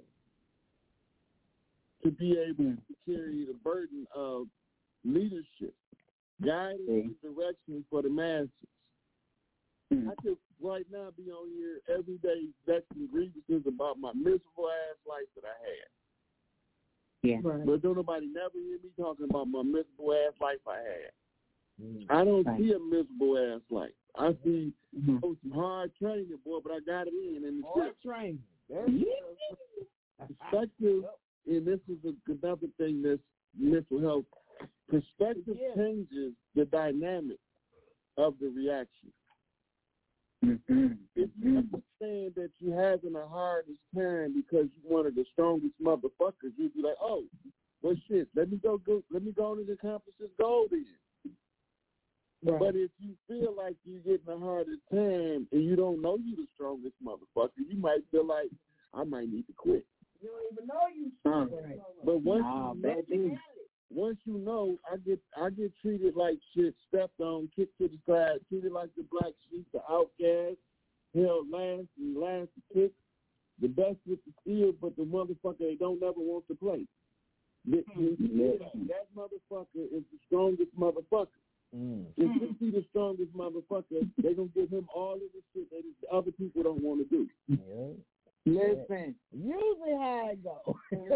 To be able to carry the burden of leadership, guiding the direction for the masses. Mm-hmm. I could right now be on here every day vexing grievances about my miserable ass life that I had. Yeah. Right. But don't nobody never hear me talking about my miserable ass life I had. Mm-hmm. I don't right. see a miserable ass life. I see mm-hmm. oh, some hard training, boy, but I got it in. And hard training. Perspective, and this is a, another thing that's mental health. Perspective yeah. changes the dynamic of the reaction. Mm-hmm. If you understand that you're having the hardest time because you're one of the strongest motherfuckers, you'd be like, oh, well, shit, let me go, go let me go on and accomplish this goal then. Right. But if you feel like you're getting the hardest time and you don't know you're the strongest motherfucker, you might feel like, I might need to quit. You don't even know you strong. Right. But once nah, you know, once you know, I get I get treated like shit, stepped on, kicked to the side, treated like the black sheep, the outcast, held last and last to kick, the best with the steel, but the motherfucker they don't never want to play. That, mm-hmm. that motherfucker is the strongest motherfucker. Mm. If you see the strongest motherfucker, they're going to give him all of the shit that the other people don't want to do. Yeah. Listen, usually how it goes.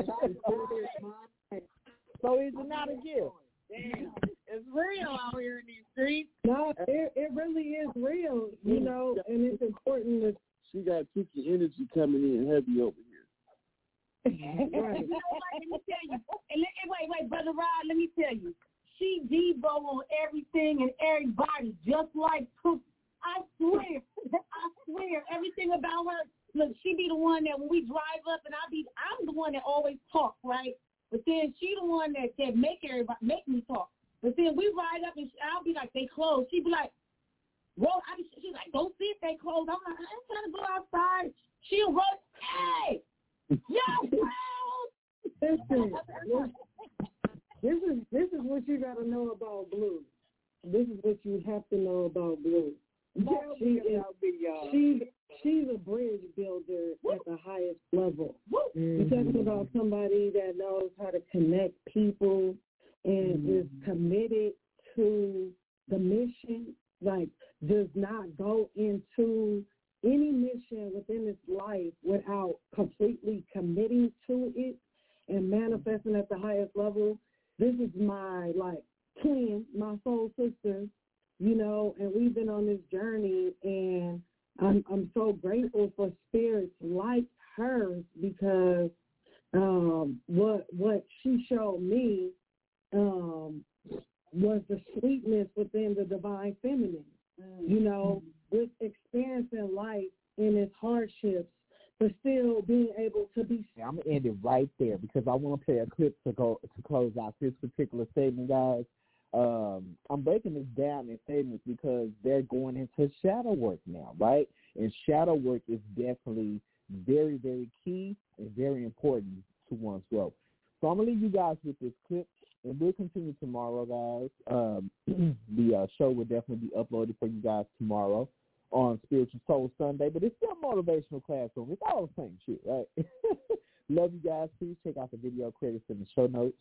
So is it not a gift? Damn, it's real out here in these streets. No, it, it really is real, you know, and it's important that she got Tiki energy coming in heavy over here. Right. You know what? Let me tell you. And let, wait, wait, Brother Rod, let me tell you. She Debo on everything and everybody, just like Poop. I swear, I swear, everything about her. Look, she be the one that when we drive up, and I be, I'm the one that always talk, right? But then she the one that that make everybody make me talk. But then we ride up and she, I'll be like, they closed. She be like, well, I be, she's like, don't see if they closed. I'm like, I ain't trying to go outside. She'll roll, hey, yo, listen, this is this is what you got to know about Blue. This is what you have to know about Blue. She is, she's, she's a bridge builder at the highest level. Mm-hmm. You're talking about somebody that knows how to connect people and mm-hmm. is committed to the mission, like does not go into any mission within its life without completely committing to it and manifesting at the highest level. This is my, like, twin, my soul sister, you know, and we've been on this journey, and I'm I'm so grateful for spirits like hers because um, what what she showed me um, was the sweetness within the divine feminine, mm-hmm. you know, with experiencing life in its hardships, but still being able to be. I'm gonna end it right there because I want to play a clip to go to close out this particular statement, guys. Um, I'm breaking this down in statements because they're going into shadow work now, right? And shadow work is definitely very, very key and very important to one's growth. So I'm going to leave you guys with this clip, and we'll continue tomorrow, guys. Um, the uh, show will definitely be uploaded for you guys tomorrow on Spiritual Soul Sunday, but it's still Motivational Classroom. It's all the same shit, right? Love you guys. Please check out the video credits in the show notes.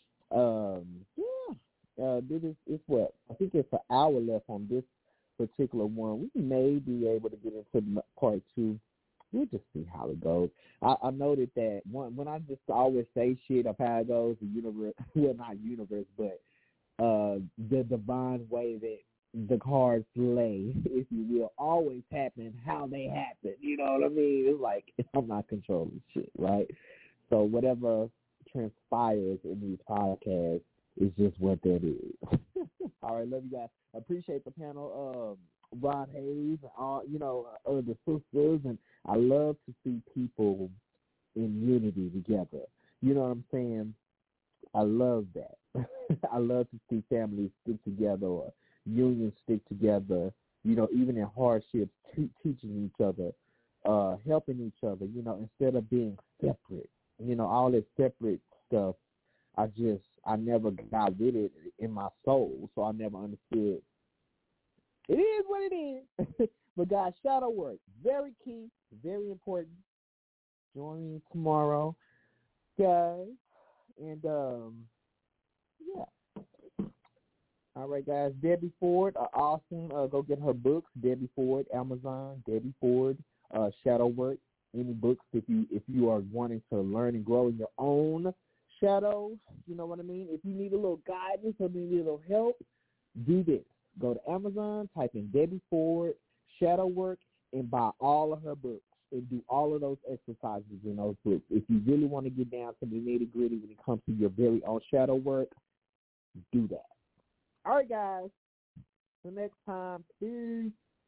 Um, yeah. Uh, this is it's what I think it's an hour left on this particular one. We may be able to get into part two. We'll just see how it goes. I, I noted that one, when I just always say shit of how it goes, the universe, well, not universe, but uh, the divine way that the cards lay, if you will, always happen how they happen. You know what I mean? It's like I'm not controlling shit, right? So whatever transpires in these podcasts, it's just what that is. All right, love you guys. Appreciate the panel. Um, Rod Hayes, all you know, uh, the sisters, and I love to see people in unity together. You know what I'm saying? I love that. I love to see families stick together or unions stick together. You know, even in hardships, te- teaching each other, uh, helping each other. You know, instead of being separate. You know, all this separate stuff. I just I never got with it in my soul, so I never understood. It is what it is. But guys, shadow work, very key, very important. Join me tomorrow, guys. And, um, yeah. All right, guys. Debbie Ford, uh, awesome. Uh, go get her books. Debbie Ford, Amazon. Debbie Ford, uh, shadow work. Any books if you if you are wanting to learn and grow in your own shadow. You know what I mean? If you need a little guidance or need a little help, do this. Go to Amazon, type in Debbie Ford, shadow work, and buy all of her books and do all of those exercises in those books. If you really want to get down to the nitty-gritty when it comes to your very own shadow work, do that. All right, guys. Till next time, peace.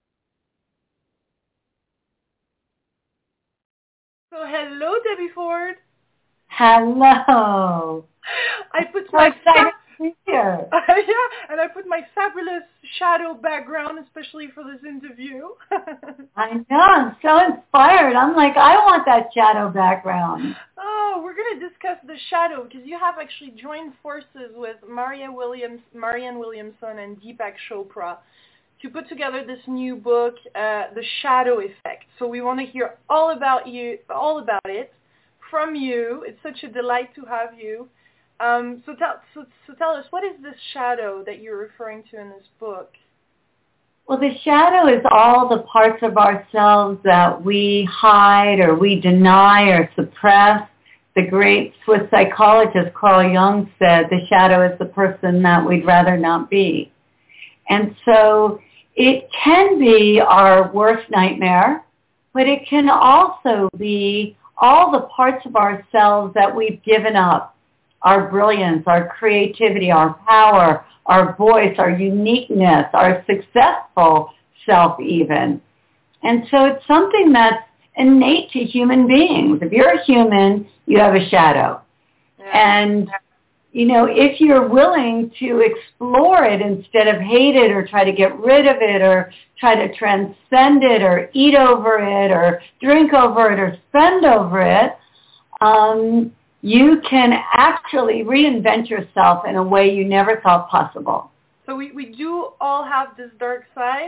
So hello, Debbie Ford. Hello. I put so my excited to be here. yeah, and I put my fabulous shadow background, especially for this interview. I know. I'm so inspired. I'm like, I want that shadow background. Oh, we're going to discuss the shadow because you have actually joined forces with Maria Williams, Marianne Williamson and Deepak Chopra to put together this new book, uh, The Shadow Effect. So we want to hear all about you, all about it from you. It's such a delight to have you. Um, so, tell, so, so tell us, what is this shadow that you're referring to in this book? Well, the shadow is all the parts of ourselves that we hide or we deny or suppress. The great Swiss psychologist Carl Jung said the shadow is the person that we'd rather not be. And so it can be our worst nightmare, but it can also be all the parts of ourselves that we've given up, our brilliance, our creativity, our power, our voice, our uniqueness, our successful self even. And so it's something that's innate to human beings. If you're a human, you have a shadow. Yeah. And you know, if you're willing to explore it instead of hate it or try to get rid of it or try to transcend it or eat over it or drink over it or spend over it, um, you can actually reinvent yourself in a way you never thought possible. So we, we do all have this dark side?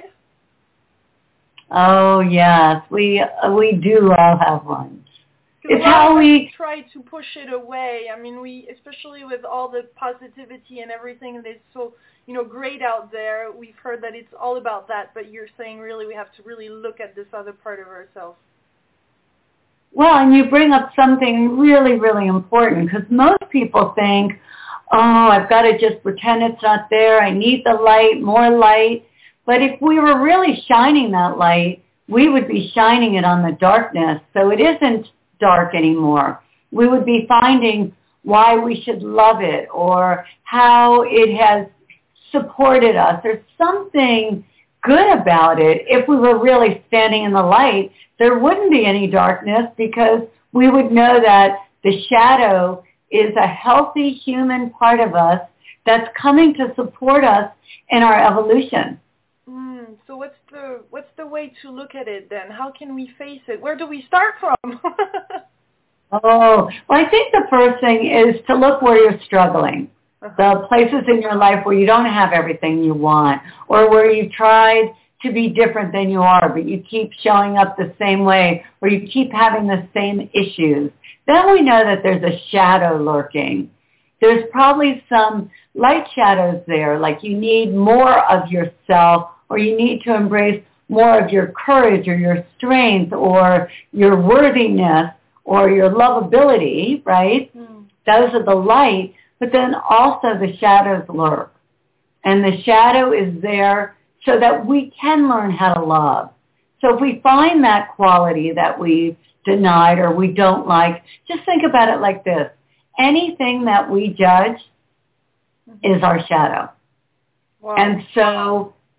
Oh, yes. We, uh, we do all have one. It's how we try to push it away. I mean, we, especially with all the positivity and everything that's so, you know, great out there, we've heard that it's all about that, but you're saying really we have to really look at this other part of ourselves. Well, and you bring up something really, really important, because most people think, oh, I've got to just pretend it's not there. I need the light, more light. But if we were really shining that light, we would be shining it on the darkness. So it isn't dark anymore. We would be finding why we should love it or how it has supported us. There's something good about it. If we were really standing in the light, there wouldn't be any darkness because we would know that the shadow is a healthy human part of us that's coming to support us in our evolution. Mm, so what's the what's the way to look at it then? How can we face it? Where do we start from? Oh, well, I think the first thing is to look where you're struggling. Uh-huh. The places in your life where you don't have everything you want or where you've tried to be different than you are, but you keep showing up the same way or you keep having the same issues. Then we know that there's a shadow lurking. There's probably some light shadows there, like you need more of yourself or you need to embrace more of your courage or your strength or your worthiness or your lovability, right? Mm. Those are the light, but then also the shadows lurk. And the shadow is there so that we can learn how to love. So if we find that quality that we've denied or we don't like, just think about it like this. Anything that we judge is our shadow. Wow. And so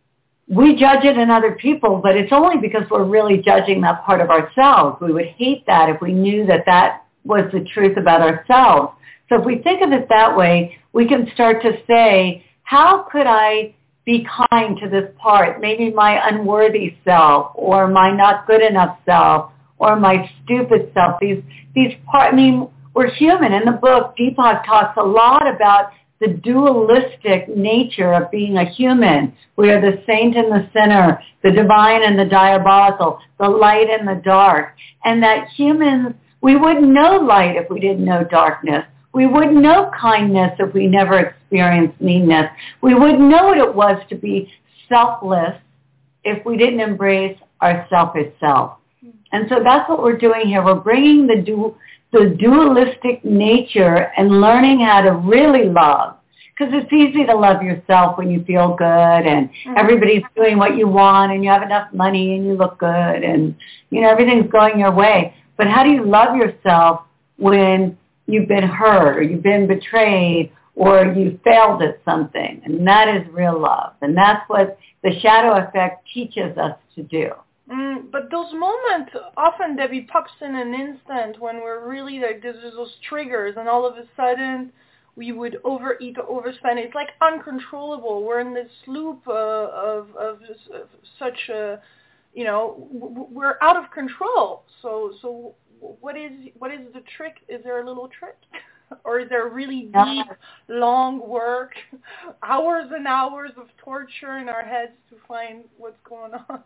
we judge it in other people, but it's only because we're really judging that part of ourselves. We would hate that if we knew that that was the truth about ourselves. So if we think of it that way, we can start to say, how could I be kind to this part, maybe my unworthy self or my not good enough self or my stupid self. These, these part, I mean, we're human. In the book, Deepak talks a lot about the dualistic nature of being a human. We are the saint and the sinner, the divine and the diabolical, the light and the dark. And that humans, we wouldn't know light if we didn't know darkness. We wouldn't know kindness if we never experienced meanness. We wouldn't know what it was to be selfless if we didn't embrace our selfish self. And so that's what we're doing here. We're bringing the du- the dualistic nature and learning how to really love. Because it's easy to love yourself when you feel good and mm-hmm. everybody's doing what you want and you have enough money and you look good and, you know, everything's going your way. But how do you love yourself when you've been hurt or you've been betrayed or you failed at something? And that is real love. And that's what the shadow effect teaches us to do. Mm, but those moments, often Debbie pops in an instant when we're really like, there's those triggers and all of a sudden we would overeat or overspend. It's like uncontrollable. We're in this loop uh, of, of, of such a, you know, w- we're out of control. So, so what is, what is the trick? Is there a little trick? Or is there really deep, long work, hours and hours of torture in our heads to find what's going on?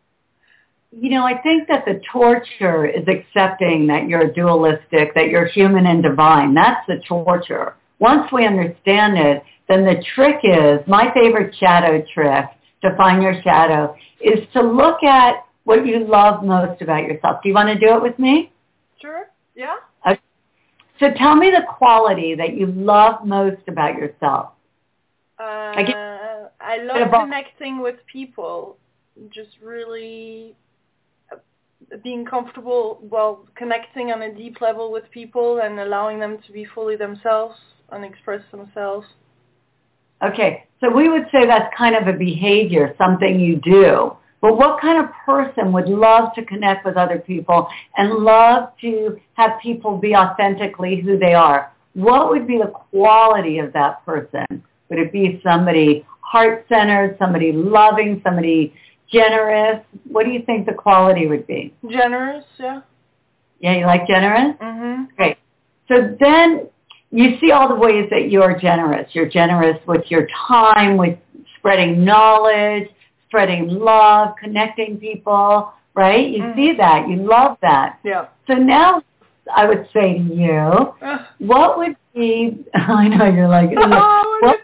You know, I think that the torture is accepting that you're dualistic, that you're human and divine. That's the torture. Once we understand it, then the trick is, my favorite shadow trick to find your shadow is to look at what you love most about yourself. Do you want to do it with me? Sure, yeah. Okay. So tell me the quality that you love most about yourself. Uh, I, get, I love connecting with people, just really being comfortable, well, connecting on a deep level with people and allowing them to be fully themselves and express themselves. Okay, so we would say that's kind of a behavior, something you do. But what kind of person would love to connect with other people and love to have people be authentically who they are? What would be the quality of that person? Would it be somebody heart-centered, somebody loving, somebody generous? What do you think the quality would be? Generous, yeah. Yeah, you like generous? Mm-hmm. Great. So then you see all the ways that you're generous. You're generous with your time, with spreading knowledge, spreading love, connecting people, right? You mm-hmm. see that. You love that. Yeah. So now I would say to you, uh. what would be, I know you're like, oh, what,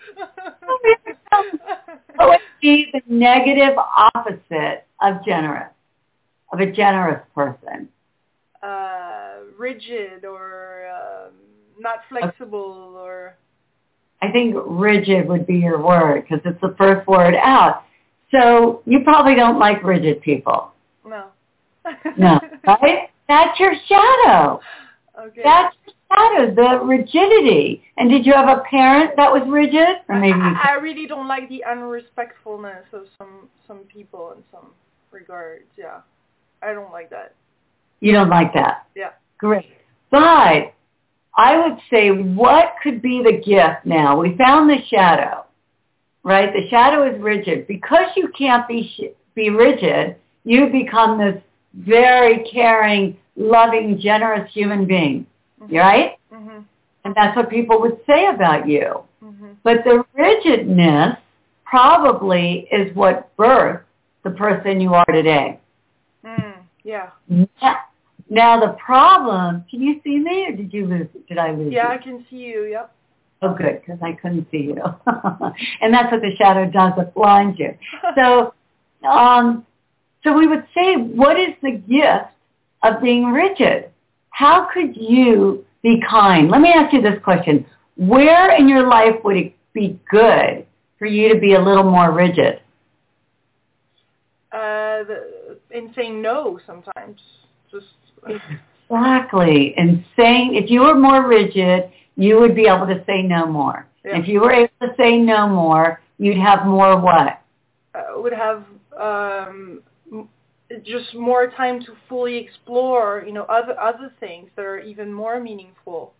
what would be the negative opposite of generous, of a generous person? Uh, rigid or um, not flexible okay. or... I think rigid would be your word because it's the first word out. So you probably don't like rigid people. No. No, right? That's your shadow. Okay. That's your shadow, the rigidity. And did you have a parent that was rigid? Or maybe I, I really don't like the unrespectfulness of some, some people in some regards, yeah. I don't like that. You don't like that? Yeah. Great. But I would say what could be the gift now? We found the shadow, right? The shadow is rigid. Because you can't be sh- be rigid, you become this very caring, loving, generous human being, mm-hmm. right? Mm-hmm. And that's what people would say about you. Mm-hmm. But the rigidness probably is what birthed the person you are today. Mm, yeah. Now, now the problem, can you see me or did you lose Did I lose Yeah, you? I can see you, yep. Oh, good, because I couldn't see you. And that's what the shadow does, it blinds you. So, um, so we would say, what is the gift of being rigid? How could you be kind? Let me ask you this question. Where in your life would it be good for you to be a little more rigid? Uh, the, in saying no sometimes. Just Exactly. And saying, if you were more rigid, you would be able to say no more. Yeah. If you were able to say no more, you'd have more what? Uh, would have um, just more time to fully explore, you know, other other things that are even more meaningful.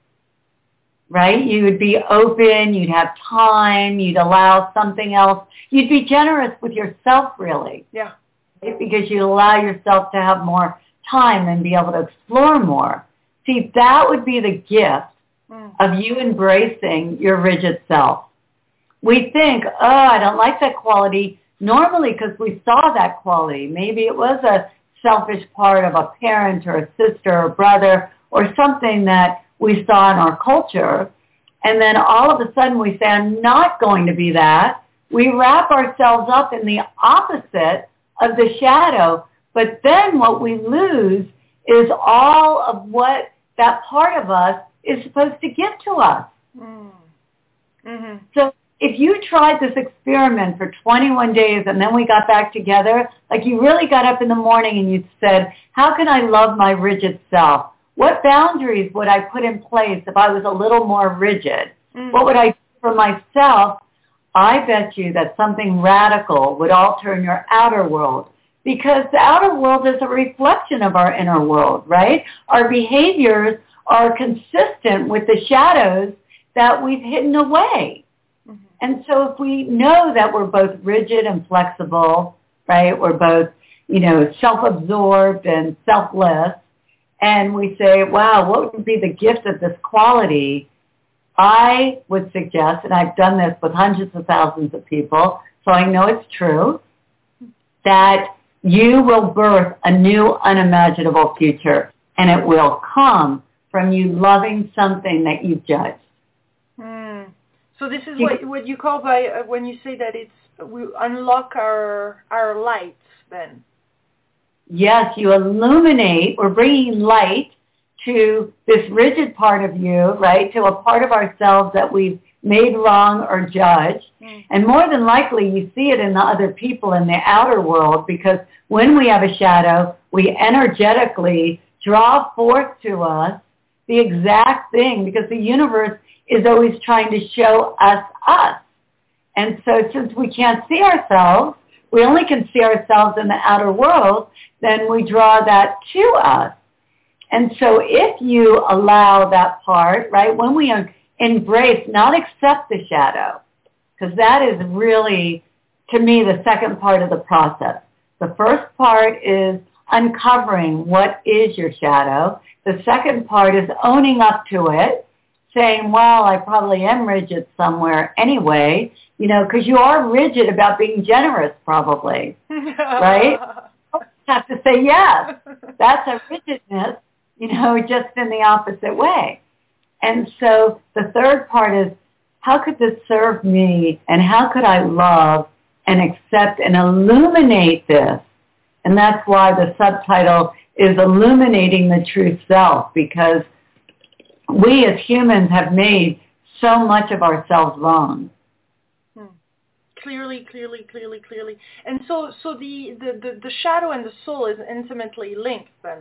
Right? You would be open, you'd have time, you'd allow something else. You'd be generous with yourself, really. Yeah. Right? Because you allow yourself to have more time and be able to explore more. See, that would be the gift mm. of you embracing your rigid self. We think, oh, I don't like that quality, normally because we saw that quality. Maybe it was a selfish part of a parent or a sister or brother or something that we saw in our culture. And then all of a sudden we say, I'm not going to be that. We wrap ourselves up in the opposite of the shadow. But then what we lose is all of what that part of us is supposed to give to us. Mm. Mm-hmm. So if you tried this experiment for twenty-one days and then we got back together, like you really got up in the morning and you said, how can I love my rigid self? What boundaries would I put in place if I was a little more rigid? Mm-hmm. What would I do for myself? I bet you that something radical would alter in your outer world, because the outer world is a reflection of our inner world, right? Our behaviors are consistent with the shadows that we've hidden away. Mm-hmm. And so if we know that we're both rigid and flexible, right, we're both, you know, self-absorbed and selfless, and we say, wow, what would be the gift of this quality? I would suggest, and I've done this with hundreds of thousands of people, so I know it's true, that you will birth a new unimaginable future, and it will come from you loving something that you've judged. Mm. So this is what what you call by uh, when you say that it's we unlock our our lights then. Yes, you illuminate. We're bringing light to this rigid part of you, right, to a part of ourselves that we've made wrong or judged. Mm. And more than likely, you see it in the other people in the outer world, because when we have a shadow, we energetically draw forth to us the exact thing, because the universe is always trying to show us us. And so since we can't see ourselves, we only can see ourselves in the outer world, then we draw that to us. And so if you allow that part, right, when we embrace, not accept the shadow, because that is really, to me, the second part of the process. The first part is uncovering what is your shadow. The second part is owning up to it, saying, well, I probably am rigid somewhere anyway, you know, because you are rigid about being generous probably, right? You have to say yes. That's a rigidness, you know, just in the opposite way. And so the third part is, how could this serve me, and how could I love and accept and illuminate this? And that's why the subtitle is Illuminating the True Self, because we as humans have made so much of ourselves wrong. Hmm. Clearly, clearly, clearly, clearly. And so so the, the, the, the shadow and the soul is intimately linked then?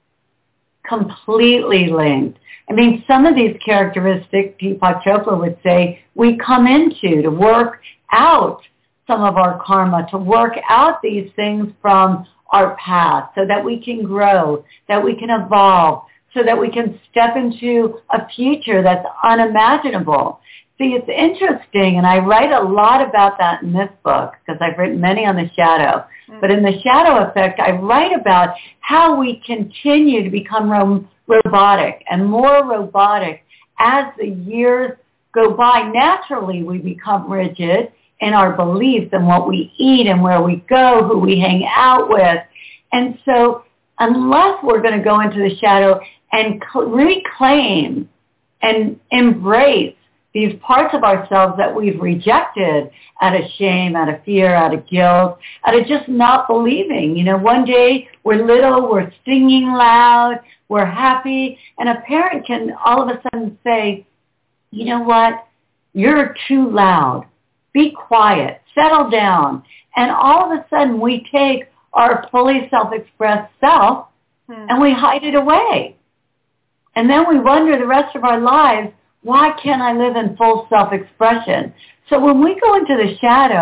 Completely linked. I mean, some of these characteristics, Deepak Chopra would say, we come into to work out some of our karma, to work out these things from our past so that we can grow, that we can evolve, so that we can step into a future that's unimaginable. See, it's interesting, and I write a lot about that in this book, because I've written many on the shadow. Mm-hmm. But in the shadow effect, I write about how we continue to become ro- robotic and more robotic as the years go by. Naturally, we become rigid in our beliefs and what we eat and where we go, who we hang out with. And so unless we're going to go into the shadow and cl- reclaim and embrace these parts of ourselves that we've rejected out of shame, out of fear, out of guilt, out of just not believing. You know, one day we're little, we're singing loud, we're happy, and a parent can all of a sudden say, you know what, you're too loud. Be quiet, settle down. And all of a sudden we take our fully self-expressed self hmm. and we hide it away. And then we wonder the rest of our lives, why can't I live in full self-expression? So when we go into the shadow,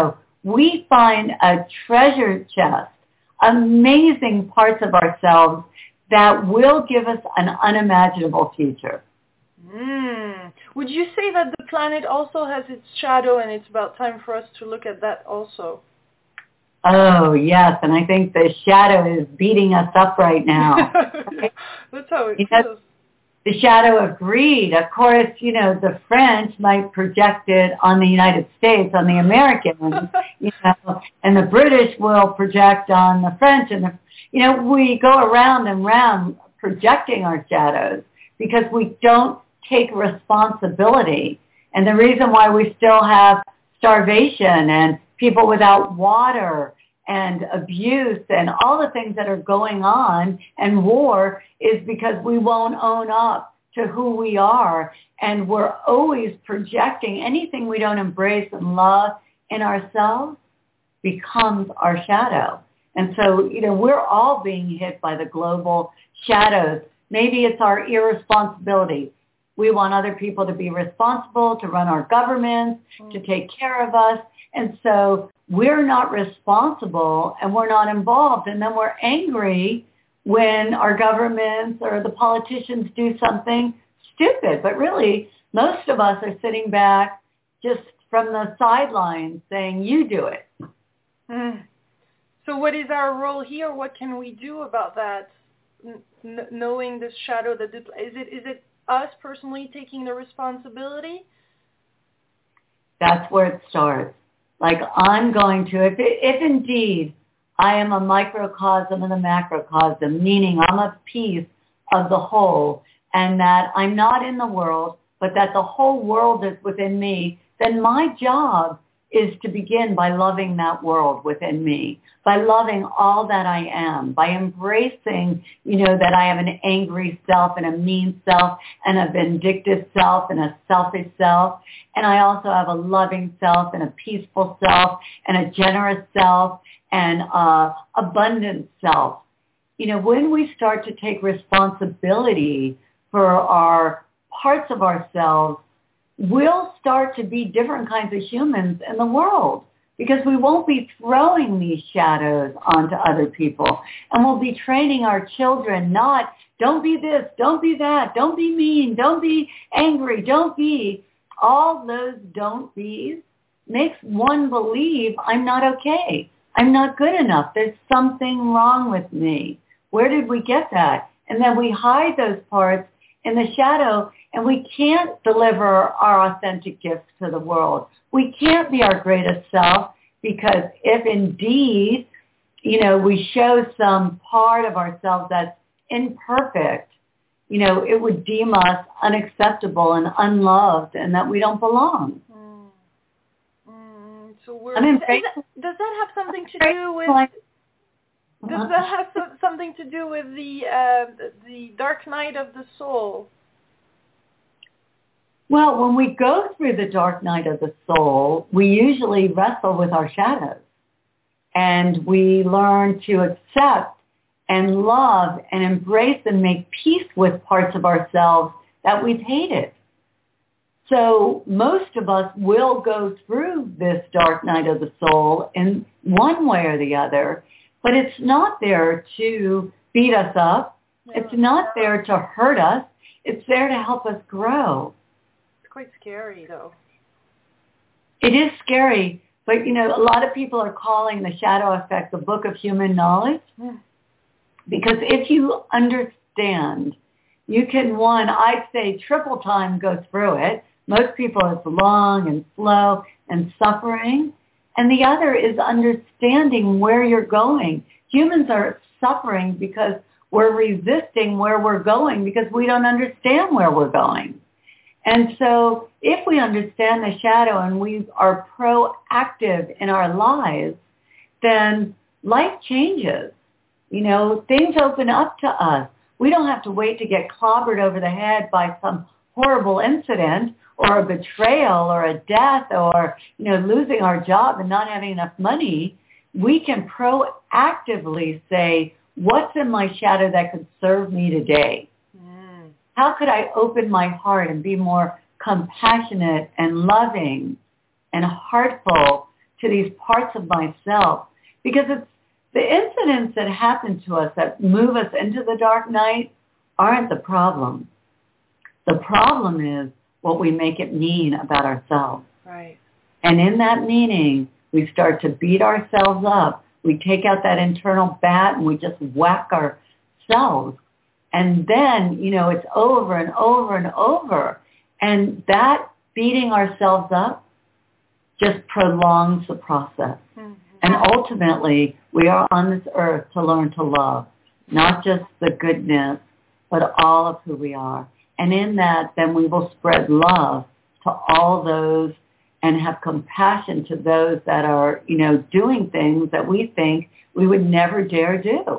we find a treasure chest, amazing parts of ourselves that will give us an unimaginable future. Mm. Would you say that the planet also has its shadow, and it's about time for us to look at that also? Oh, yes, and I think the shadow is beating us up right now. That's how it you feels. know, the shadow of greed. Of course, you know, the French might project it on the United States, on the Americans, you know, and the British will project on the French. And, the, you know, we go around and round projecting our shadows because we don't take responsibility. And the reason why we still have starvation and people without water and abuse and all the things that are going on and war is because we won't own up to who we are. And we're always projecting anything we don't embrace and love in ourselves becomes our shadow. And so, you know, we're all being hit by the global shadows. Maybe it's our irresponsibility. We want other people to be responsible, to run our governments, mm. to take care of us. And so we're not responsible and we're not involved. And then we're angry when our governments or the politicians do something stupid. But really, most of us are sitting back just from the sidelines saying, you do it. Mm. So what is our role here? What can we do about that? N- knowing this shadow, that is it is it us personally taking the responsibility? That's where it starts. Like I'm going to, if, if indeed I am a microcosm and a macrocosm, meaning I'm a piece of the whole, and that I'm not in the world, but that the whole world is within me, then my job is to begin by loving that world within me, by loving all that I am, by embracing, you know, that I have an angry self and a mean self and a vindictive self and a selfish self. And I also have a loving self and a peaceful self and a generous self and a abundant self. You know, when we start to take responsibility for our parts of ourselves, we'll start to be different kinds of humans in the world because we won't be throwing these shadows onto other people. And we'll be training our children not, don't be this, don't be that, don't be mean, don't be angry, don't be. All those don't be's makes one believe I'm not okay. I'm not good enough. There's something wrong with me. Where did we get that? And then we hide those parts in the shadow, and we can't deliver our authentic gifts to the world. We can't be our greatest self because if indeed, you know, we show some part of ourselves that's imperfect, you know, it would deem us unacceptable and unloved and that we don't belong. Mm. Mm. So we're, I mean, is that, does that have something to do with... Like, Does that have so, something to do with the uh, the dark night of the soul? Well, when we go through the dark night of the soul, we usually wrestle with our shadows. And we learn to accept and love and embrace and make peace with parts of ourselves that we've hated. So most of us will go through this dark night of the soul in one way or the other. But it's not there to beat us up. It's not there to hurt us. It's there to help us grow. It's quite scary, though. It is scary. But, you know, a lot of people are calling the shadow effect the book of human knowledge. Mm. Because if you understand, you can, one, I'd say triple time go through it. Most people it's long and slow and suffering. And the other is understanding where you're going. Humans are suffering because we're resisting where we're going because we don't understand where we're going. And so if we understand the shadow and we are proactive in our lives, then life changes. You know, things open up to us. We don't have to wait to get clobbered over the head by some horrible incident or a betrayal or a death or, you know, losing our job and not having enough money. We can proactively say, what's in my shadow that could serve me today? Mm. How could I open my heart and be more compassionate and loving and heartful to these parts of myself, because it's the incidents that happen to us that move us into the dark night aren't the problem. The problem is what we make it mean about ourselves. Right. And in that meaning, we start to beat ourselves up. We take out that internal bat and we just whack ourselves. And then, you know, it's over and over and over. And that beating ourselves up just prolongs the process. Mm-hmm. And ultimately, we are on this earth to learn to love, not just the goodness, but all of who we are. And in that, then we will spread love to all those and have compassion to those that are, you know, doing things that we think we would never dare do.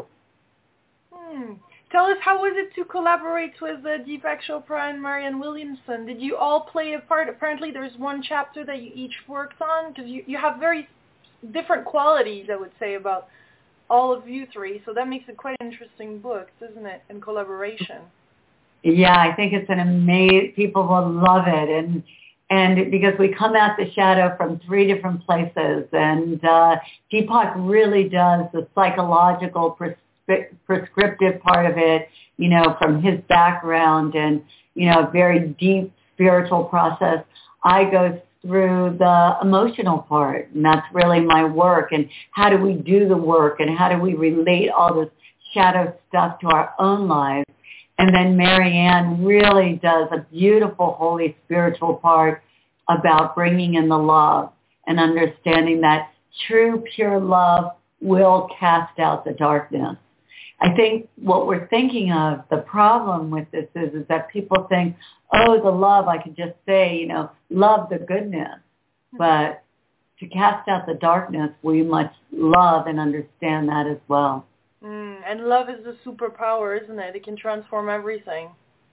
Hmm. Tell us, how was it to collaborate with uh, Deepak Chopra and Marianne Williamson? Did you all play a part? Apparently there's one chapter that you each worked on, because you, you have very different qualities, I would say, about all of you three. So that makes it quite an interesting book, doesn't it, in collaboration? Yeah, I think it's an amazing, people will love it. And and because we come at the shadow from three different places. And uh, Deepak really does the psychological prescri- prescriptive part of it, you know, from his background and, you know, a very deep spiritual process. I go through the emotional part, and that's really my work. And how do we do the work, and how do we relate all this shadow stuff to our own lives? And then Marianne really does a beautiful, holy, spiritual part about bringing in the love and understanding that true, pure love will cast out the darkness. I think what we're thinking of, the problem with this is, is that people think, oh, the love, I could just say, you know, love the goodness. But to cast out the darkness, we must love and understand that as well. Mm, and love is a superpower, isn't it? It can transform everything.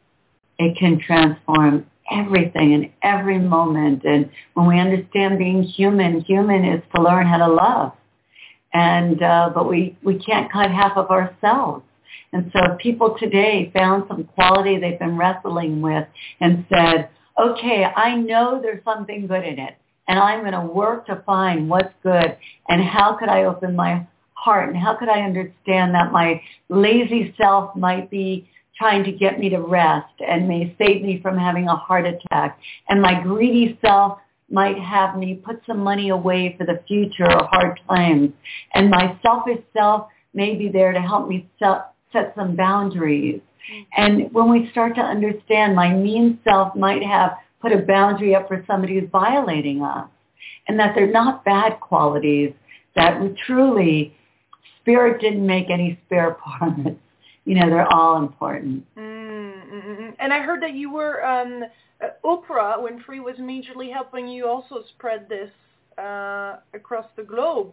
It can transform everything in every moment. And when we understand being human, human is to learn how to love. And uh, but we, we can't cut half of ourselves. And so people today found some quality they've been wrestling with and said, okay, I know there's something good in it, and I'm going to work to find what's good, and how could I open my heart, and how could I understand that my lazy self might be trying to get me to rest and may save me from having a heart attack, and my greedy self might have me put some money away for the future or hard times, and my selfish self may be there to help me set some boundaries. And when we start to understand, my mean self might have put a boundary up for somebody who's violating us, and that they're not bad qualities, that we truly, Spirit didn't make any spare parts. You know, they're all important. Mm-hmm. And I heard that you were, um, uh, Oprah Winfrey was majorly helping you also spread this uh, across the globe.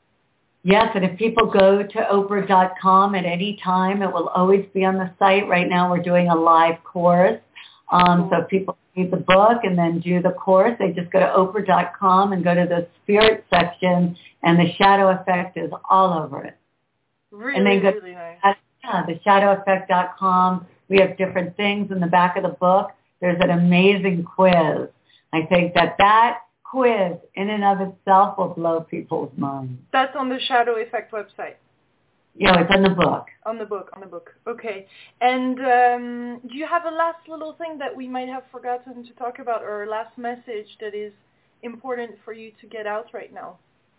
Yes, and if people go to Oprah dot com at any time, it will always be on the site. Right now we're doing a live course. Um, so if people read the book and then do the course, they just go to Oprah dot com and go to the spirit section, and the shadow effect is all over it. Really, and then go really nice. To, yeah, the shadow effect dot com. We have different things in the back of the book. There's an amazing quiz. I think that that quiz in and of itself will blow people's minds. That's on the Shadow Effect website. Yeah, it's on the book. On the book, on the book. Okay. And um, do you have a last little thing that we might have forgotten to talk about, or a last message that is important for you to get out right now?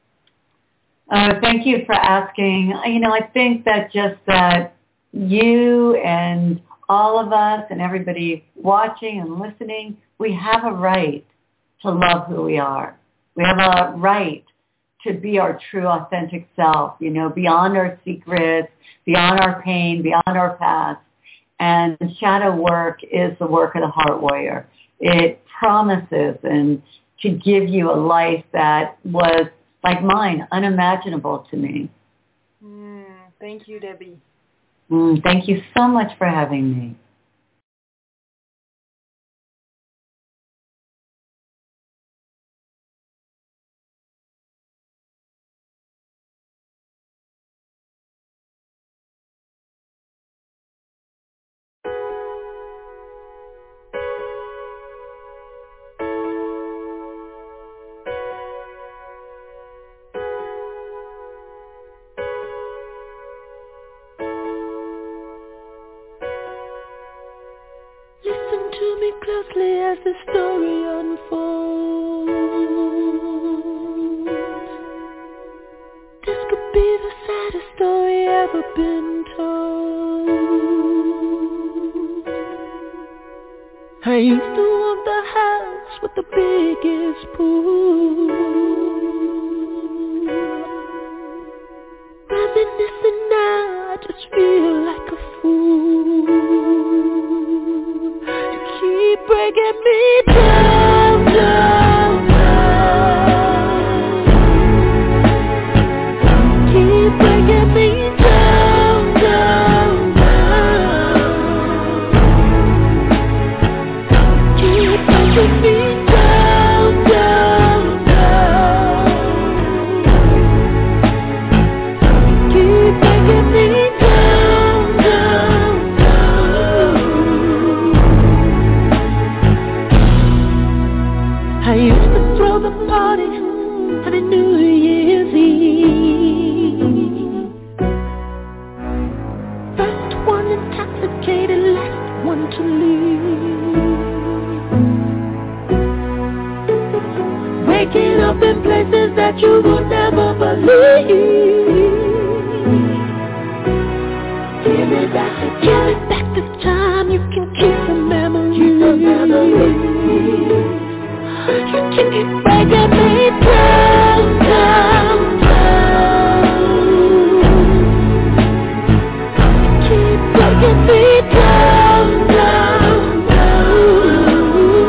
Uh, thank you for asking. You know, I think that just that you and all of us and everybody watching and listening, we have a right to love who we are. We have a right to be our true, authentic self, you know, beyond our secrets, beyond our pain, beyond our past. And shadow work is the work of the heart warrior. It promises and to give you a life that was, like mine, unimaginable to me. Mm, thank you, Debbie. Mm, thank you so much for having me. closely as the story unfolds. This could be the saddest story ever been told. I used to want the house with the biggest pool. Reminiscing now, I just feel like a fool. You keep breaking me down, down, down. Keep breaking me down, down, down. Keep breaking me down, down, down. Keep breaking me down, down, down. I used to throw the party on a New Year's Eve. First one intoxicated, last one to leave. Waking up in places that you would never believe. Give me back the give me back the time. You can keep the memories. Keep the memories. You keep breaking me down, down, down. Keep breaking me down, down, down.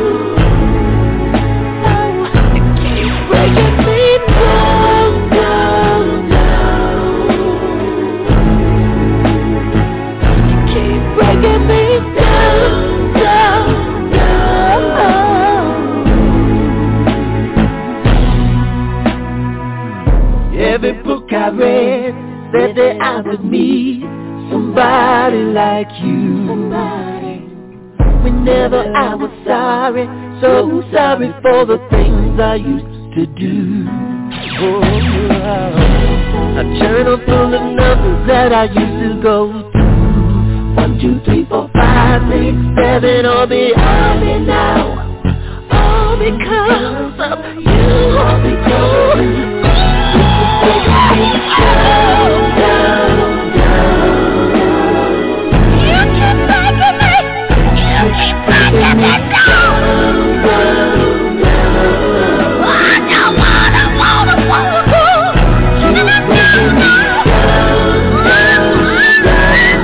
Oh, you keep breaking me down, down, down. Keep breaking me down, down, down. Every book I read said that I would meet somebody like you. Somebody. Whenever I was sorry, so sorry for the things I used to do. Oh, wow. A journal full of numbers that I used to go through. One, two, three, four, five, six, seven, all behind me now. All because of you, all because of you. Down, down, down. You keep breaking me. You keep breaking me down, down, down. I don't wanna, wanna, wanna. Keep breaking me down, down, down.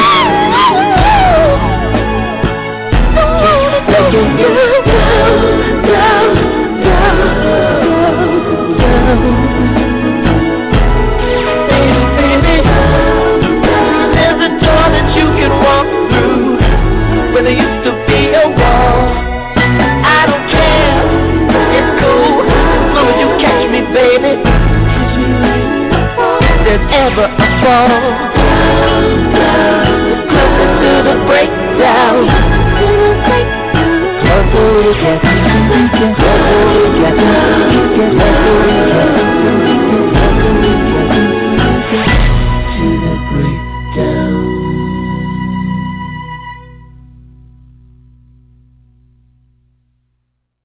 Keep breaking me down, down, down, down. Where there used to be a wall, I don't care, it's cool, as long as you catch me, baby. If there's ever a fall,